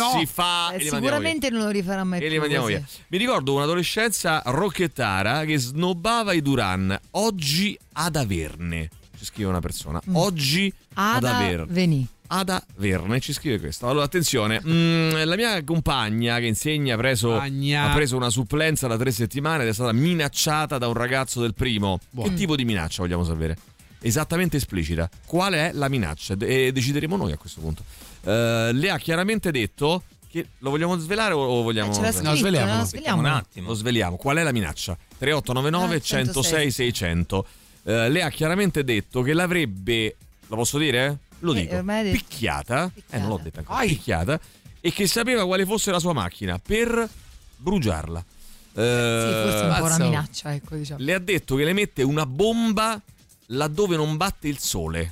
Sicuramente non lo rifarà mai più. E li mandiamo via. Mi ricordo un'adolescenza rocchettara che snobbava i Duran. Oggi ad averne, ci scrive una persona. Oggi ad averne. Ad averne ci scrive questo. Allora attenzione, la mia compagna che insegna ha preso una supplenza da 3 settimane ed è stata minacciata da un ragazzo del primo. Che tipo di minaccia vogliamo sapere? Esattamente esplicita. Qual è la minaccia? E decideremo noi a questo punto. Le ha chiaramente detto che lo vogliamo svelare o vogliamo... Sveliamo un attimo. Lo sveliamo. Qual è la minaccia? 3899 106 600. Le ha chiaramente detto che l'avrebbe, lo posso dire? Lo dico. Picchiata. Non l'ho detto ancora. Picchiata. E che sapeva quale fosse la sua macchina per bruciarla. Sì, forse un po' una minaccia, ecco, diciamo. Le ha detto che le mette una bomba laddove non batte il sole.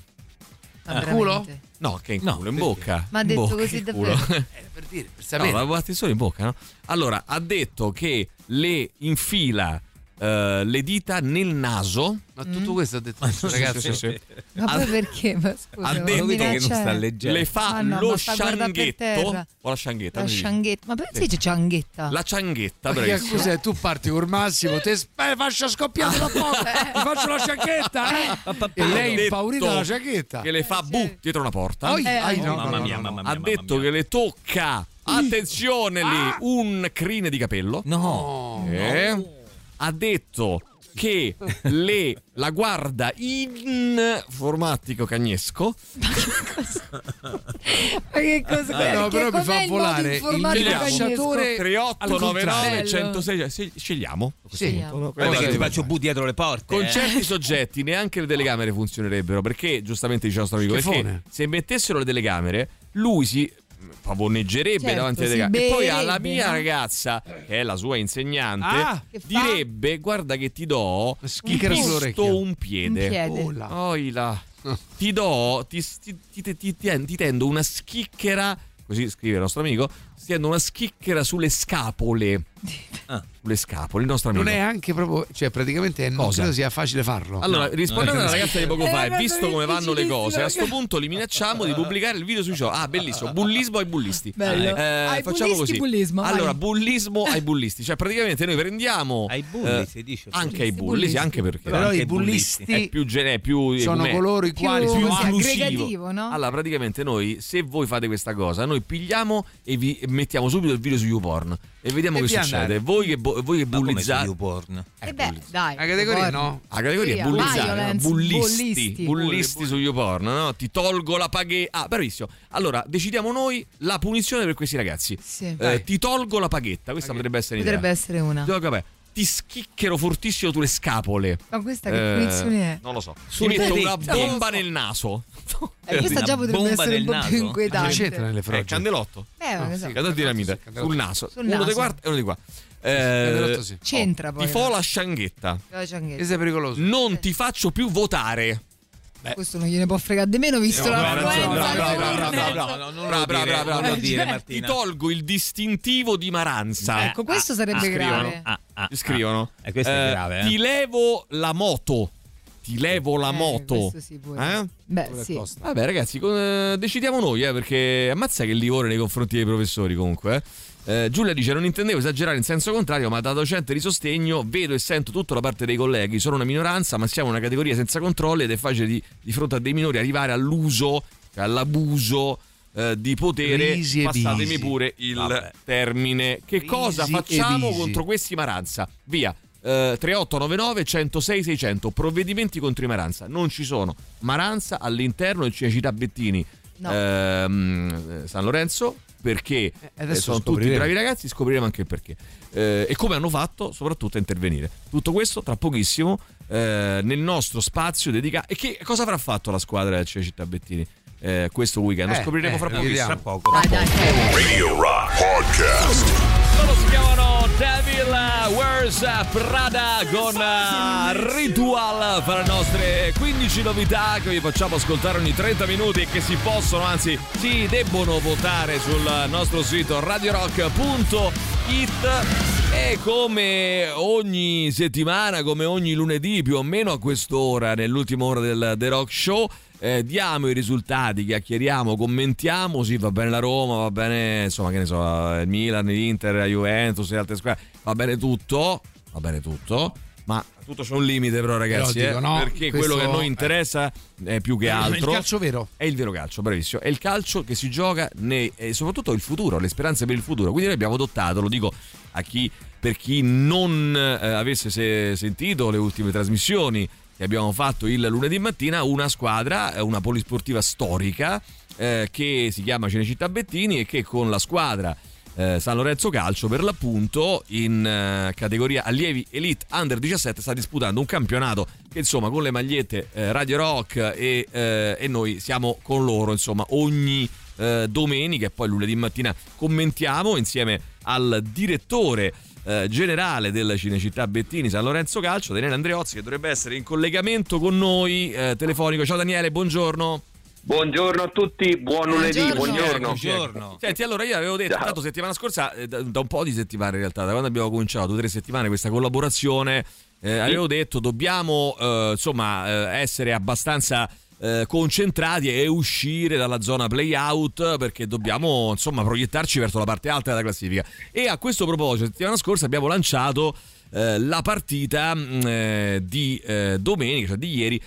Culo? No, che in culo, in bocca. Ma ha detto così davvero? Per sapere. No, la batte il sole in bocca, no? Allora, ha detto che le infila le dita nel naso. Ma tutto questo ha detto ragazzi. Sì. Ma poi perché? Ma scusa, ha detto che non sta leggendo. Le fa lo scianghetto o la scianghetta. La scianghetta. Ma perché dice cianghetta? La cianghetta, perché cos'è? Tu parti con Massimo, te faccio scoppiare la porta, ti faccio la scianghetta, e lei impaurita dalla cianghetta. Che le fa dietro una porta. Mamma mia. Ha detto che le tocca, attenzione lì, un crine di capello. No. Ha detto che la guarda in formattico cagnesco. Ma che cosa? No, però mi fa volare il minacciatore 3899 106. Scegliamo. Ti faccio dietro le porte. Con certi soggetti neanche le telecamere funzionerebbero, perché giustamente diceva nostro amico, perché se mettessero le telecamere lui si pavoneggerebbe davanti alle telecamere. E poi alla mia ragazza, che è la sua insegnante, direbbe: guarda che ti do un piede. Ti tendo una schicchera, così scrive il nostro amico, ti tendo una schicchera sulle scapole. Sulle scapole, il nostro amico. Non è anche proprio, cioè praticamente non credo sia facile farlo. Allora, rispondendo alla ragazza di poco fa, visto come vanno le cose, a sto punto li minacciamo di pubblicare il video sui social. Bellissimo, bullismo ai bullisti. Facciamo così. Bullismo, allora, bullismo ai bullisti, cioè praticamente noi prendiamo ai bulli, si dice, anche ai bulli, anche perché però i bullisti è più sono coloro i quali più sono aggregativo, no? Allora, praticamente noi, se voi fate questa cosa, noi pigliamo e vi mettiamo subito il video su YouPorn e vediamo che succede. Voi che bullizzate YouPorn. Dai, la categoria no? La categoria bullizzare, bullisti su YouPorn, no? Ti tolgo la paghetta. Bravissimo. Allora, decidiamo noi la punizione per questi ragazzi. Sì. Ti tolgo la paghetta. Questa potrebbe essere un'idea. Potrebbe essere una. Ti schicchero fortissimo sulle scapole. Ma questa che punizione è? Non lo so. Ti metto una bomba nel naso. Questa già potrebbe essere un po' più inquietante. Che c'entra nelle frogge? Candelotto. Candelotto dinamite sul naso. Uno di qua e uno di qua. C'entra poi. Ti fo la scianghetta. Questo è pericoloso. Non ti faccio più votare. Questo non gliene può fregare di meno, visto l'affluenza. Brava. Ti tolgo il distintivo di Maranza. Ecco, questo sarebbe grave. Scrivono. Questo è grave. Ti levo la moto. Questo sì, pure. Beh, sì. Vabbè, ragazzi, decidiamo noi, perché ammazza che livore nei confronti dei professori comunque. Giulia dice: non intendevo esagerare in senso contrario, ma da docente di sostegno vedo e sento tutto da parte dei colleghi. Sono una minoranza, ma siamo una categoria senza controlli ed è facile di fronte a dei minori arrivare all'uso, all'abuso di potere. Passatemi pure il termine. Che cosa facciamo contro questi Maranza? Via. 3899 106 600. Provvedimenti contro i Maranza. Non ci sono Maranza all'interno del Cinecittà Bettini San Lorenzo, perché sono tutti bravi ragazzi. Scopriremo anche il perché e come hanno fatto soprattutto a intervenire. Tutto questo tra pochissimo nel nostro spazio dedicato. E che cosa avrà fatto la squadra del Cinecittà Bettini? questo weekend. Lo scopriremo fra poco. Radio Rock Podcast. Loro si chiamano Devil Wears Prada con Ritual, fra le nostre 15 novità che vi facciamo ascoltare ogni 30 minuti e che si possono, anzi si debbono votare sul nostro sito radiorock.it. E come ogni settimana, come ogni lunedì più o meno a quest'ora, nell'ultima ora del The Rock Show, diamo i risultati, chiacchieriamo, commentiamo. Sì, va bene la Roma, va bene, insomma, che ne so, il Milan, l'Inter, la Juventus e altre squadre, va bene tutto, ma tutto c'è un limite, però, ragazzi, dico, no, perché quello che a noi interessa è più che altro il calcio vero, è il vero calcio, bravissimo, è il calcio che si gioca e soprattutto il futuro, le speranze per il futuro. Quindi noi abbiamo adottato, lo dico per chi non avesse sentito le ultime trasmissioni che abbiamo fatto il lunedì mattina, una squadra, una polisportiva storica che si chiama Cinecittà Bettini e che con la squadra San Lorenzo Calcio, per l'appunto, in categoria allievi Elite Under 17 sta disputando un campionato che, insomma, con le magliette Radio Rock e noi siamo con loro, insomma, ogni domenica, e poi lunedì mattina commentiamo insieme al direttore generale del Cinecittà Bettini San Lorenzo Calcio, Daniele Andreozzi, che dovrebbe essere in collegamento con noi telefonico. Ciao Daniele, buongiorno. Buongiorno a tutti, buon lunedì, buongiorno. Senti, allora io avevo detto, tanto settimana scorsa, da un po' di settimane in realtà, da quando abbiamo cominciato, 2 o 3 settimane, questa collaborazione, avevo detto dobbiamo essere abbastanza concentrati e uscire dalla zona play-out, perché dobbiamo, insomma, proiettarci verso la parte alta della classifica. E a questo proposito, settimana scorsa abbiamo lanciato la partita di domenica, cioè di ieri,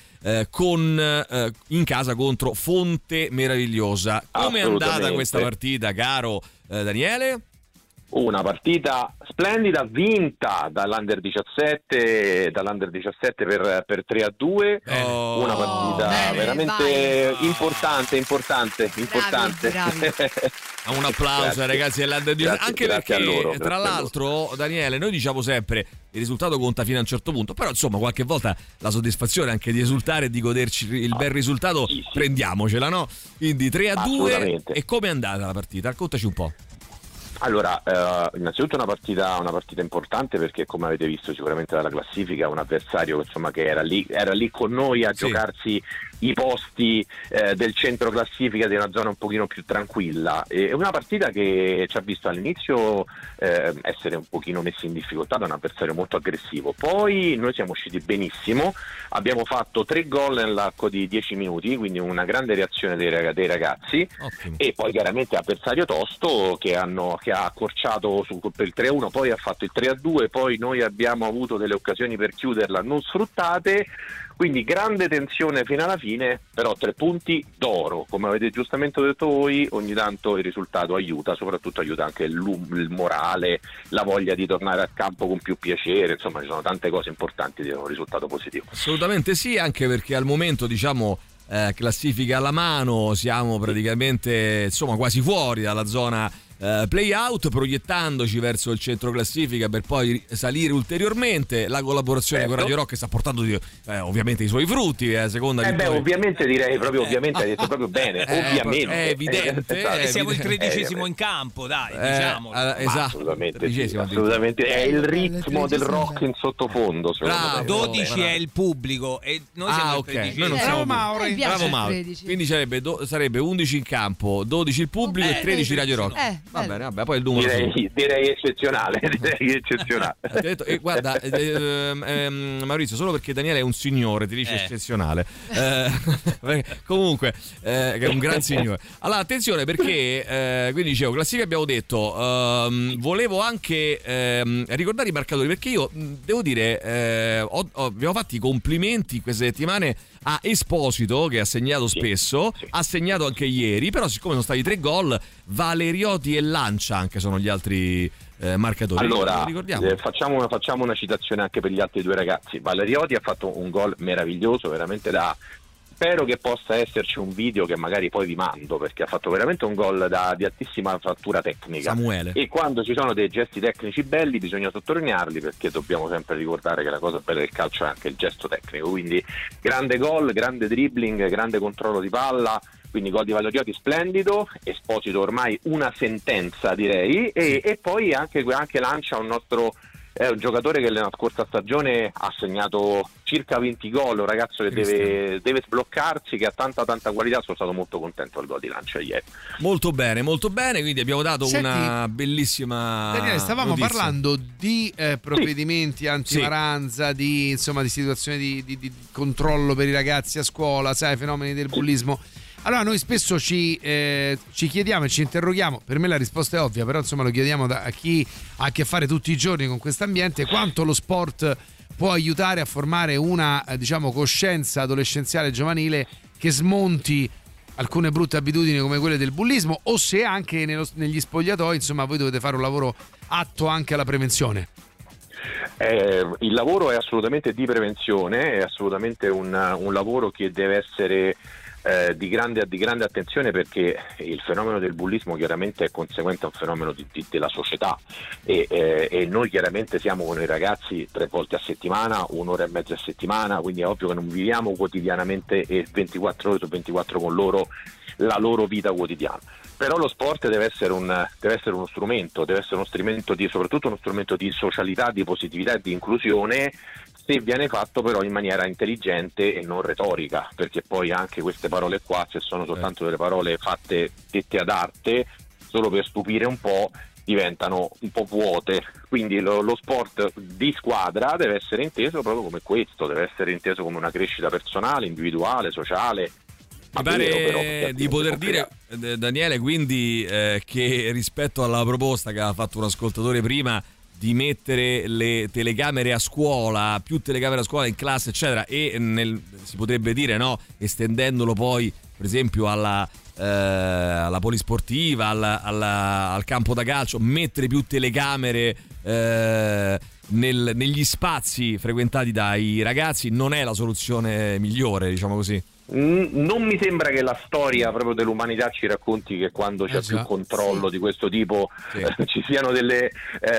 in casa contro Fonte Meravigliosa. Come è andata questa partita, caro Daniele? Una partita splendida, vinta dall'Under 17 per 3-2. Una partita veramente importante. Un applauso, ragazzi dell'Under 17, anche perché loro, tra l'altro, Daniele, noi diciamo sempre il risultato conta fino a un certo punto, però insomma qualche volta la soddisfazione anche di esultare e di goderci il bel risultato, sì. Prendiamocela, no? Quindi 3-2. E come è andata la partita? Raccontaci un po'. Allora, innanzitutto una partita importante, perché, come avete visto sicuramente dalla classifica, un avversario, insomma, che era lì con noi a giocarsi i posti del centro classifica, di una zona un pochino più tranquilla. È una partita che ci ha visto all'inizio essere un pochino messi in difficoltà da un avversario molto aggressivo. Poi noi siamo usciti benissimo, abbiamo fatto 3 gol nell'arco di 10 minuti, quindi una grande reazione dei ragazzi. Ottimo. E poi chiaramente avversario tosto che ha accorciato per il 3-1, poi ha fatto il 3-2, poi noi abbiamo avuto delle occasioni per chiuderla non sfruttate. Quindi grande tensione fino alla fine, però 3 punti d'oro. Come avete giustamente detto voi, ogni tanto il risultato aiuta, soprattutto aiuta anche il morale, la voglia di tornare al campo con più piacere. Insomma, ci sono tante cose importanti di un risultato positivo. Assolutamente sì, anche perché al momento, diciamo, classifica alla mano, siamo praticamente, insomma, quasi fuori dalla zona play out, proiettandoci verso il centro classifica per poi salire ulteriormente. La collaborazione con Radio Rock sta portando ovviamente i suoi frutti, seconda vittoria. Ovviamente direi proprio, ovviamente hai detto proprio bene, ovviamente è evidente, siamo il 13° in campo, dai, diciamo. Esatto, assolutamente è il ritmo del rock in sottofondo. Bravo, 12 è il pubblico e noi siamo il 13°. Noi non siamo Bravo Mauro. Quindi sarebbe 11 in campo, 12 il pubblico e 13 Radio Rock. Va bene, poi il numero direi eccezionale. Guarda, Maurizio, solo perché Daniele è un signore, ti dice eccezionale. Comunque, che è un gran signore. Allora, attenzione, perché quindi dicevo, classifica abbiamo detto, volevo anche ricordare i marcatori, perché io devo dire, abbiamo fatto i complimenti queste settimane a Esposito, che ha segnato spesso, ha segnato anche ieri, però siccome sono stati 3 gol, Valeriotti e Lancia anche sono gli altri marcatori. Allora, facciamo una citazione anche per gli altri 2 ragazzi. Valeriotti ha fatto un gol meraviglioso, veramente spero che possa esserci un video che magari poi vi mando, perché ha fatto veramente un gol di altissima fattura tecnica. Samuele. E quando ci sono dei gesti tecnici belli bisogna sottolinearli, perché dobbiamo sempre ricordare che la cosa bella del calcio è anche il gesto tecnico. Quindi grande gol, grande dribbling, grande controllo di palla, quindi gol di Vallorioti splendido, Esposito ormai una sentenza direi, e poi anche Lancia, un giocatore che nella scorsa stagione ha segnato circa 20 gol, un ragazzo che deve sbloccarsi, che ha tanta qualità. Sono stato molto contento del gol di Lancia ieri. Molto bene, quindi abbiamo dato una bellissima Daniele, stavamo notizia. Parlando di provvedimenti anti-maranza, di situazioni di controllo per i ragazzi a scuola, sai, fenomeni del bullismo. Allora noi spesso ci chiediamo e ci interroghiamo, per me la risposta è ovvia, però insomma lo chiediamo a chi ha a che fare tutti i giorni con questo ambiente, quanto lo sport può aiutare a formare una coscienza adolescenziale giovanile che smonti alcune brutte abitudini come quelle del bullismo, o se anche negli spogliatoi insomma voi dovete fare un lavoro atto anche alla prevenzione. Il lavoro è assolutamente di prevenzione, è assolutamente un lavoro che deve essere di grande attenzione, perché il fenomeno del bullismo chiaramente è conseguente a un fenomeno della società, e noi chiaramente siamo con i ragazzi 3 volte a settimana, 1 ora e mezza a settimana, quindi è ovvio che non viviamo quotidianamente e 24 ore su 24 con loro la loro vita quotidiana. Però lo sport deve essere uno strumento, soprattutto uno strumento di socialità, di positività e di inclusione, se viene fatto però in maniera intelligente e non retorica, perché poi anche queste parole qua, se sono soltanto delle parole dette ad arte, solo per stupire un po', diventano un po' vuote. Quindi lo sport di squadra deve essere inteso proprio come questo, deve essere inteso come una crescita personale, individuale, sociale. Mi pare di poter dire, Daniele, quindi che rispetto alla proposta che ha fatto un ascoltatore prima di mettere le telecamere a scuola, più telecamere a scuola in classe eccetera, e si potrebbe dire, no, estendendolo poi per esempio alla polisportiva, al campo da calcio, mettere più telecamere negli spazi frequentati dai ragazzi non è la soluzione migliore, diciamo così. Non mi sembra che la storia proprio dell'umanità ci racconti che quando c'è più controllo di questo tipo ci siano delle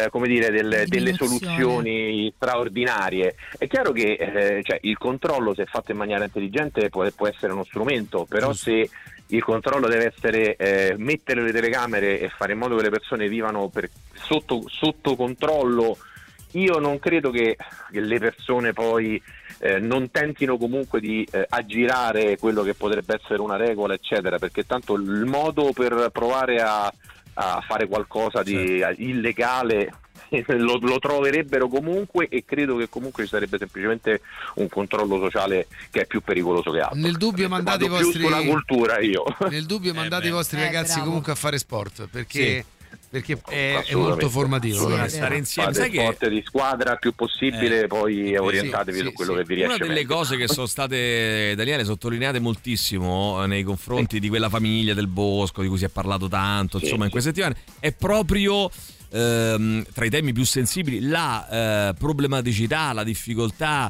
soluzioni straordinarie. È chiaro che il controllo, se fatto in maniera intelligente, può essere uno strumento, però se il controllo deve essere mettere le telecamere e fare in modo che le persone vivano sotto controllo, io non credo che le persone poi non tentino comunque di aggirare quello che potrebbe essere una regola eccetera, perché tanto il modo per provare a fare qualcosa di illegale lo troverebbero comunque, e credo che comunque ci sarebbe semplicemente un controllo sociale che è più pericoloso che altro. Nel dubbio mandate i vostri sulla cultura io. Nel dubbio mandate i vostri ragazzi comunque a fare sport, perché è molto formativo. Stare insieme, fate sport di squadra più possibile, poi orientatevi su quello che vi riesce. Una delle cose che sono state, Daniele, sottolineate moltissimo nei confronti di quella famiglia del Bosco di cui si è parlato tanto in queste settimane, è proprio tra i temi più sensibili la problematicità, la difficoltà,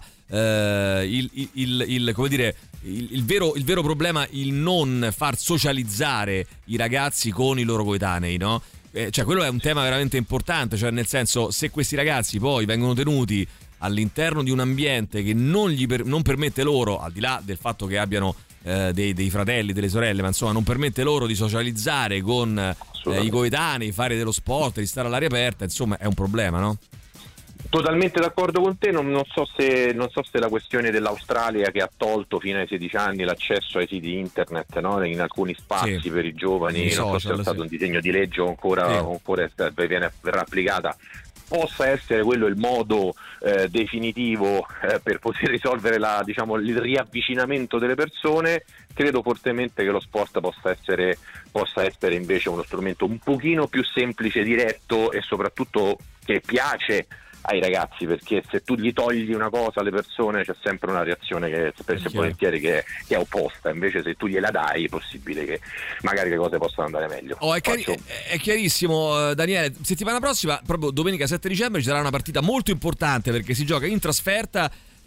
il vero problema, il non far socializzare i ragazzi con i loro coetanei, no? Quello è un tema veramente importante, nel senso, se questi ragazzi poi vengono tenuti all'interno di un ambiente che non permette loro, al di là del fatto che abbiano dei fratelli, delle sorelle, ma insomma non permette loro di socializzare con i coetanei, fare dello sport, di stare all'aria aperta, insomma è un problema, no? Totalmente d'accordo con te, non so se la questione dell'Australia, che ha tolto fino ai 16 anni l'accesso ai siti internet, no? In alcuni spazi per i giovani, non so se è stato un disegno di legge o ancora verrà applicata, possa essere quello il modo definitivo per poter risolvere il riavvicinamento delle persone. Credo fortemente che lo sport possa essere invece uno strumento un pochino più semplice, diretto e soprattutto che piace ai ragazzi, perché se tu gli togli una cosa alle persone c'è sempre una reazione che spesso e volentieri che è opposta. Invece se tu gliela dai è possibile che magari le cose possano andare meglio. È chiarissimo, Daniele. Settimana prossima, proprio domenica 7 dicembre, ci sarà una partita molto importante perché si gioca in trasferta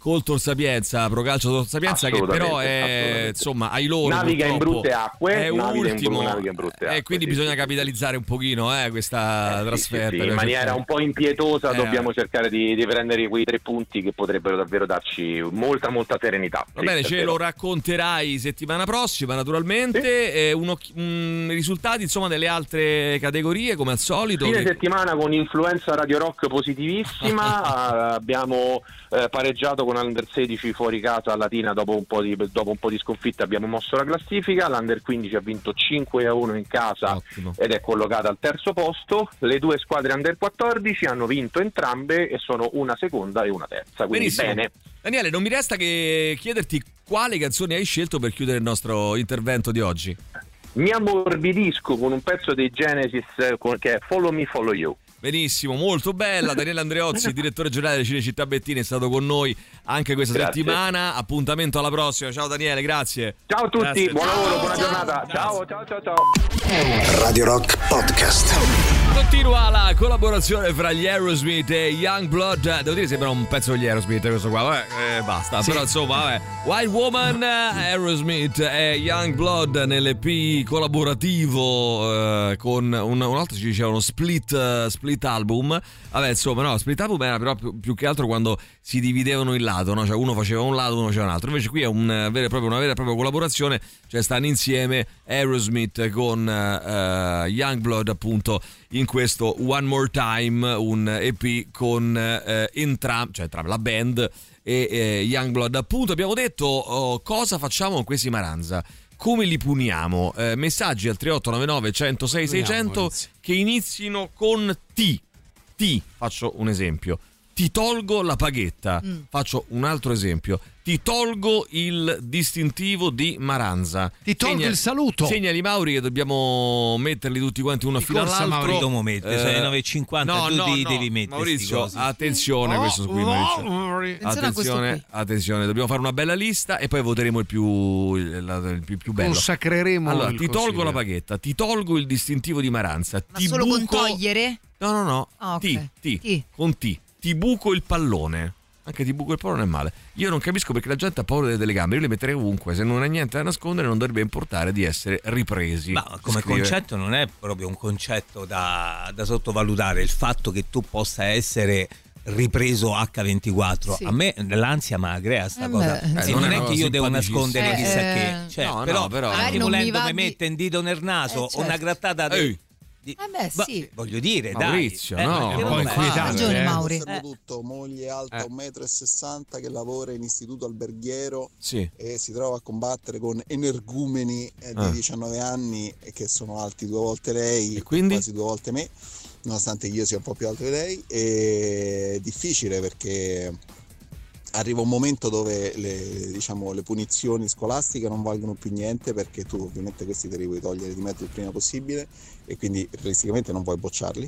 col Sapienza, Procalcio Tor Sapienza, che però è insomma ai loro naviga in brutte acque, è ultimo, naviga in brutte acque, e quindi bisogna capitalizzare un pochino questa trasferta. Sì, in maniera un po' impietosa dobbiamo cercare di prendere quei 3 punti che potrebbero davvero darci molta serenità. Va bene, ce lo racconterai settimana prossima naturalmente. Risultati insomma delle altre categorie come al solito. Fine settimana con influenza Radio Rock positivissima. Abbiamo pareggiato con l'Under 16 fuori casa a Latina dopo un po' di sconfitta, abbiamo mosso la classifica. L'Under 15 ha vinto 5-1 in casa. Ottimo. Ed è collocata al terzo posto. Le 2 squadre Under 14 hanno vinto entrambe e sono una seconda e una terza, quindi benissimo. Bene. Daniele, non mi resta che chiederti quale canzone hai scelto per chiudere il nostro intervento di oggi. Mi ammorbidisco con un pezzo dei Genesis che è Follow Me, Follow You. Benissimo, molto bella. Daniele Andreozzi, direttore generale di Cinecittà Bettini, è stato con noi anche questa settimana. Appuntamento alla prossima. Ciao Daniele, grazie. Ciao a tutti, grazie. Buon lavoro, buona giornata. Ciao. Radio Rock Podcast. Continua la collaborazione fra gli Aerosmith e Youngblood. Devo dire sembra un pezzo degli Aerosmith questo qua, vabbè, basta. Sì. Però insomma, vabbè. Wild Woman, Aerosmith e Youngblood nell'EP collaborativo con un altro ci diceva uno split album. Vabbè, insomma, no, split album era però più che altro quando si dividevano in lato, no? Cioè uno faceva un lato, uno faceva un altro. Invece qui è una vera e propria collaborazione, cioè stanno insieme Aerosmith con Youngblood appunto in questo One More Time, un EP con entrambi, la band e Youngblood appunto. Abbiamo detto cosa facciamo con questi Maranza, come li puniamo. Messaggi al 3899 106 600 che inizino con T. Faccio un esempio. Ti tolgo la paghetta. Faccio un altro esempio. Ti tolgo il distintivo di Maranza. Ti tolgo il saluto. Segnali Mauri che dobbiamo metterli tutti quanti uno fino all'altro. Dobbiamo mettere, sono le 9.50, devi mettere. Maurizio, attenzione questo qui, Maurizio. Attenzione, dobbiamo fare una bella lista e poi voteremo il più bello. Consacreremo. Allora, ti tolgo la paghetta, ti tolgo il distintivo di Maranza. Ma solo con togliere? No. Oh, okay. Con T. Ti buco il pallone. Anche ti buco il pallone è male. Io non capisco perché la gente ha paura delle telecamere. Io le metterei ovunque. Se non ha niente da nascondere non dovrebbe importare di essere ripresi. Ma come concetto non è proprio un concetto da sottovalutare. Il fatto che tu possa essere ripreso H24, sì. A me l'ansia mi crea sta cosa. Non è che io devo nascondere chissà che. Cioè, però anche volendo mi mette un dito nel naso o una grattata sì. Voglio dire, Maurizio, dai, no, un po' inquietante. Mauri. Soprattutto moglie alta 1,60 m che lavora in istituto alberghiero e si trova a combattere con energumeni di 19 anni che sono alti 2 volte lei e quasi 2 volte me, nonostante io sia un po' più alto di lei. È difficile perché arriva un momento dove le punizioni scolastiche non valgono più niente, perché tu ovviamente questi te li vuoi togliere di mezzo il prima possibile e quindi realisticamente non puoi bocciarli.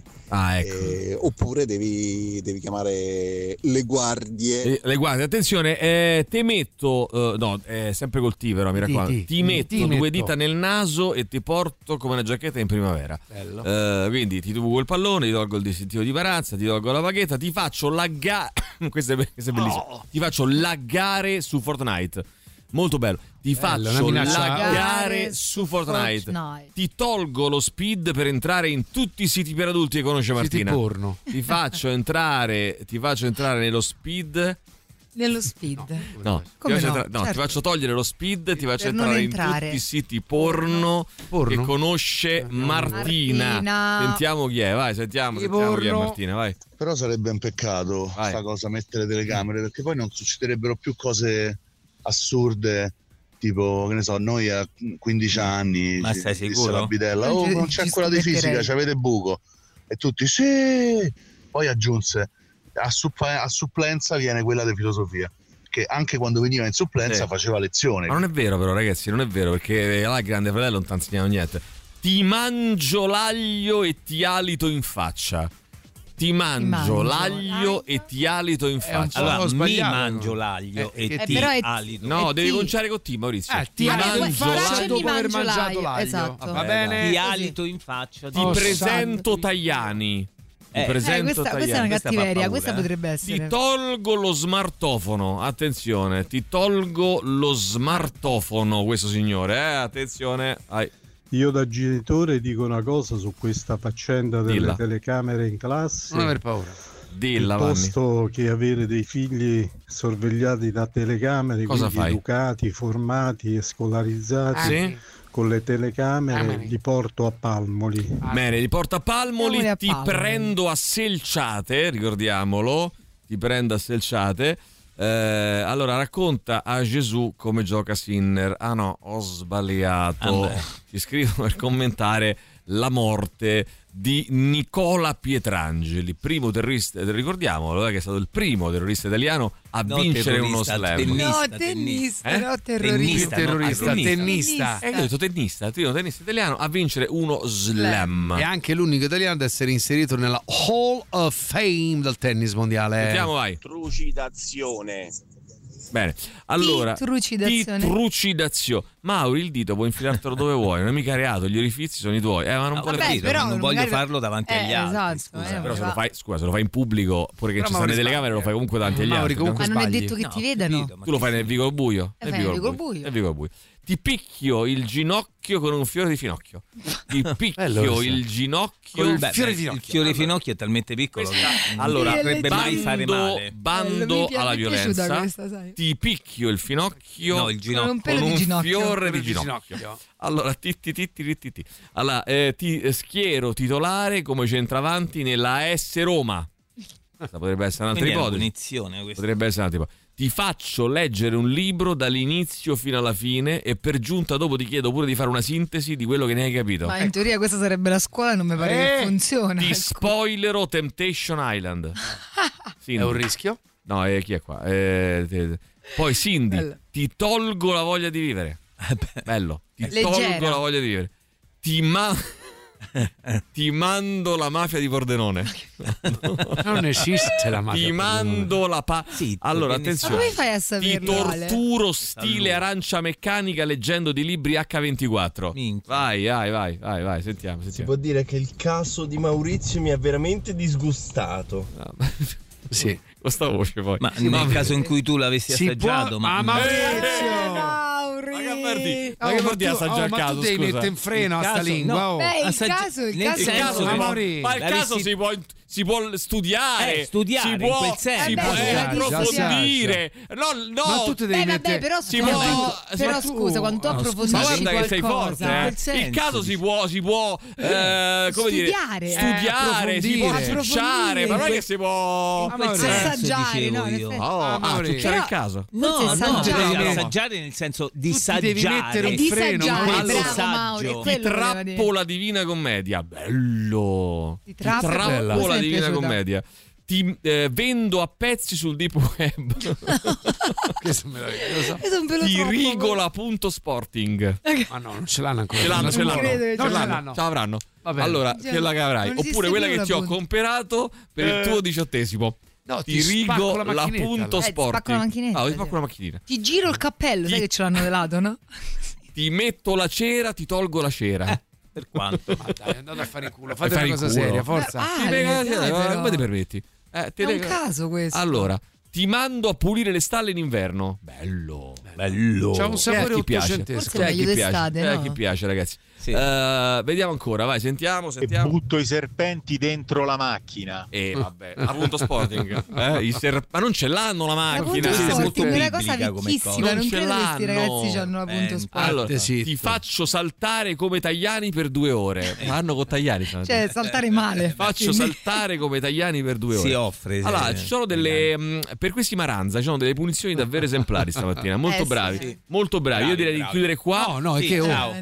Oppure devi chiamare le guardie. Le guardie, attenzione, te metto sempre col T però mi raccomando. Ti metto 2 dita nel naso e ti porto come una giacchetta in primavera. Bello. Quindi ti buco il pallone, ti tolgo il distintivo di Maranza, ti tolgo la paghetta, ti faccio laggare. questo è bellissimo. Ti faccio laggare su Fortnite. Molto bello. Ti faccio laggare su Fortnite. Ti tolgo lo speed per entrare in tutti i siti per adulti che conosce Martina. Siti porno. Ti faccio entrare nello speed. Nello speed? No. Ti faccio togliere lo speed, ti faccio entrare in tutti i siti porno che conosce Martina. Sentiamo chi è, vai, sentiamo chi è Martina, vai. Però sarebbe un peccato questa cosa, mettere telecamere, perché poi non succederebbero più cose assurde, tipo, che ne so, noi a 15 anni ma stai sicuro? La bidella, non c'è quella di fisica, c'avete buco, e tutti sì. Poi aggiunse a supplenza viene quella di filosofia, che anche quando veniva in supplenza faceva lezione. Ma non è vero però, ragazzi, non è vero, perché là il Grande Fratello non ti insegnano niente. Ti mangio l'aglio e ti alito in faccia. Ti mangio l'aglio e ti alito in faccia. Allora, mi mangio l'aglio e ti alito. No, devi conciare con T, Maurizio. Ti mangio l'aglio dopo aver mangiato l'aglio. Esatto. Va bene? Ti alito in faccia. Ti presento Tajani. presento questa è una cattiveria, questa potrebbe essere. Ti tolgo lo smartofono, attenzione, ti tolgo lo smartofono, questo signore, attenzione. Io da genitore dico una cosa su questa faccenda delle telecamere in classe. Non aver paura. Dilla, piuttosto che avere dei figli sorvegliati da telecamere, cosa quindi fai? Educati, formati e scolarizzati. Sì? Con le telecamere li porto a Palmoli. Bene, li porto a Palmoli, ti prendo a selciate, ricordiamolo, ti prendo a selciate. Allora racconta a Gesù come gioca Sinner. Ah no, ho sbagliato. Ci scrivono per commentare la morte di Nicola Pietrangeli, primo terrorista, ricordiamolo, che è stato il primo terrorista italiano a vincere uno slam. Tennista. Io ho detto tennista, il primo tennista italiano a vincere uno slam. E anche l'unico italiano ad essere inserito nella Hall of Fame del tennis mondiale. Sentiamo, vai. Trucidazione. Bene, allora trucidazione. Mauri, il dito puoi infilartelo dove vuoi, non è mica reato, gli orifizi sono i tuoi. Ma non non voglio farlo davanti agli altri. Esatto, però se lo fai in pubblico, pure che ci stanno le telecamere, lo fai comunque davanti agli altri. Comunque non è detto che ti vedano. Tu lo fai nel vicolo buio. Nel vicolo buio. Ti picchio il ginocchio con un fiore di finocchio. Ti picchio il ginocchio. Il fiore di finocchio è talmente piccolo che allora potrebbe mai fare male. Bando alla violenza. Ti picchio il finocchio con un fiore di ginocchio. Allora, allora, ti schiero titolare come centravanti nella AS Roma. Questa potrebbe essere un'altra ipotesi. Potrebbe essere un'altra ipotesi. Ti faccio leggere un libro dall'inizio fino alla fine e per giunta dopo ti chiedo pure di fare una sintesi di quello che ne hai capito. Ma in teoria questa sarebbe la scuola, non mi pare che funziona. Ti spoilerò Temptation Island. È un rischio? No, chi è qua? Poi Cindy, ti tolgo la voglia di vivere. Bello. Ti tolgo la voglia di vivere. Ti mando la mafia di Pordenone. Non esiste la mafia. Ti mando la allora attenzione. Come fai a saperlo? Ti torturo stile arancia meccanica leggendo di libri H24. Vai, sentiamo. Si può dire che il caso di Maurizio mi ha veramente disgustato. Sì, questa voce poi. Ma nel caso in cui tu l'avessi assaggiato, Maurizio! Ma che vuol dire assaggiare il caso? Ma tu devi mettere in freno a sta lingua. Il caso si può studiare, si può approfondire. Ma tu te devi mettere. Però scusa, quando tu approfondisci qualcosa, il caso si può come dire, studiare, si può assaggiare, ma non è che si può assaggiare, assaggiare il caso. No, assaggiare nel senso di devi mettere un freno, Ti trappo la Divina Commedia. Bello. Ti trappo la Divina Commedia. Ti vendo a pezzi sul deep web. Questo è meraviglioso. Ti rigola.sporting. Ma no, non ce l'hanno ancora. Ce l'avranno. Allora, quella che avrai. Oppure quella che ti ho comprato per il tuo 18esimo. No, ti rigo la punto sporting. Spacco la macchinetta. Ti spacco la macchinina. Ti giro il cappello, sai che ce l'hanno velato, no? Ti metto la cera, ti tolgo la cera. Per quanto? Ma dai, andate a fare in culo. Fate una cosa seria, forza. Come ti permetti? È un caso questo. Allora, ti mando a pulire le stalle in inverno. Bello. C'ha un sapore ottocentesco. Chi piace, ragazzi. Sì. Vediamo ancora, vai, sentiamo. E butto i serpenti dentro la macchina. Vabbè, appunto Sporting. Ma non ce l'hanno la macchina. È una cosa vecchissima. Non credo che questi ragazzi hanno la punto Sporting. Allora, ti faccio saltare come Tajani per 2 ore. Fanno con Tajani. Cioè, saltare male. Faccio saltare come Tajani per 2 ore. Si offre. Allora, ci sono delle. Per questi Maranza ci sono delle punizioni davvero esemplari stamattina. Molto bravi. Sì. Molto bravi. Io direi di chiudere qua. No, è che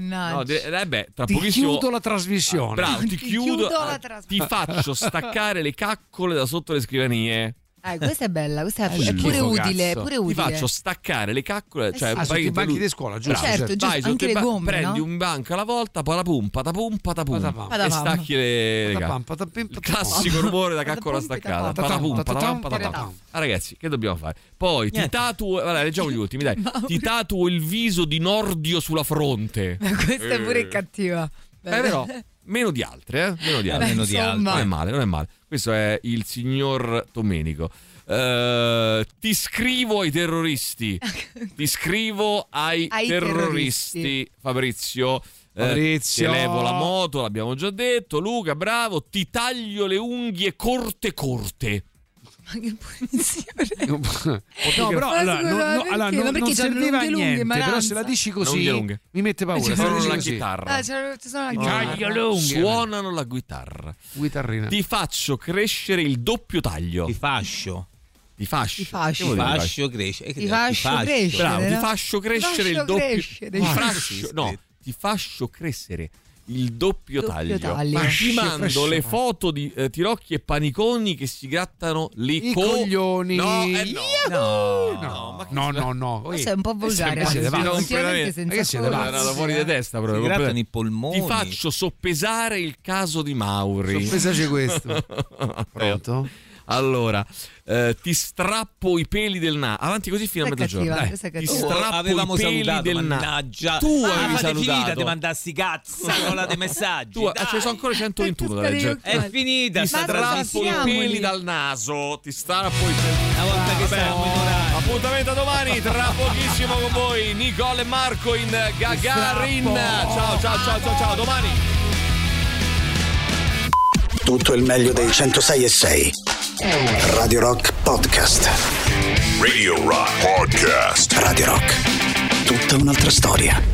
tra ti pochissimo chiudo la trasmissione. Bravo, ti chiudo. Ti faccio staccare le caccole da sotto le scrivanie. Questa è bella, questa è pure utile, Ti faccio staccare le caccole, cioè sotto i banchi di scuola, giusto? Certo, vai, anche le gomme, prendi un banco alla volta, poi la pumpa e stacchi le caccole. Il classico rumore da caccola staccata. Ragazzi, che dobbiamo fare? Poi ti tatuo, leggiamo gli ultimi, dai. Ti tatuo il viso di Nordio sulla fronte. Questa è pure cattiva. Però meno di altre. Non è male. Questo è il signor Domenico. Ti scrivo ai terroristi. Fabrizio. Ti levo la moto, l'abbiamo già detto. Luca, bravo. Ti taglio le unghie corte. Ma che punizione. No, però non serviva a niente. Però se la dici così mi mette paura. Suonano la chitarra. Suonano la chitarra. Guitarrina. Ti faccio crescere il doppio taglio. Ti fascio crescere. Bravo, ti faccio crescere il doppio. Ti faccio crescere il doppio taglio. Ti mando le foto di Tirocchi e Paniconi che si grattano i coglioni. No. Questo è un po' volgare. Siete fuori di testa proprio. Si grattano i polmoni. Ti faccio soppesare il caso di Mauri. Soppesaci questo. Pronto? Allora, ti strappo i peli del naso. Avanti così fino a mezzogiorno. Ti strappo i peli del naso. Tu avevi salutato. Finita di mandassi cazzarola dei messaggi. Ce ne sono ancora 121 da leggere. È finita. Ti strappo i peli dal naso. Ti strappo i peli. Una volta che siamo in orario. Appuntamento domani, tra pochissimo con voi Nicole e Marco in Gagarin. Ciao, domani. Tutto il meglio dei 106.6 Radio Rock Podcast. Radio Rock Podcast. Radio Rock, tutta un'altra storia.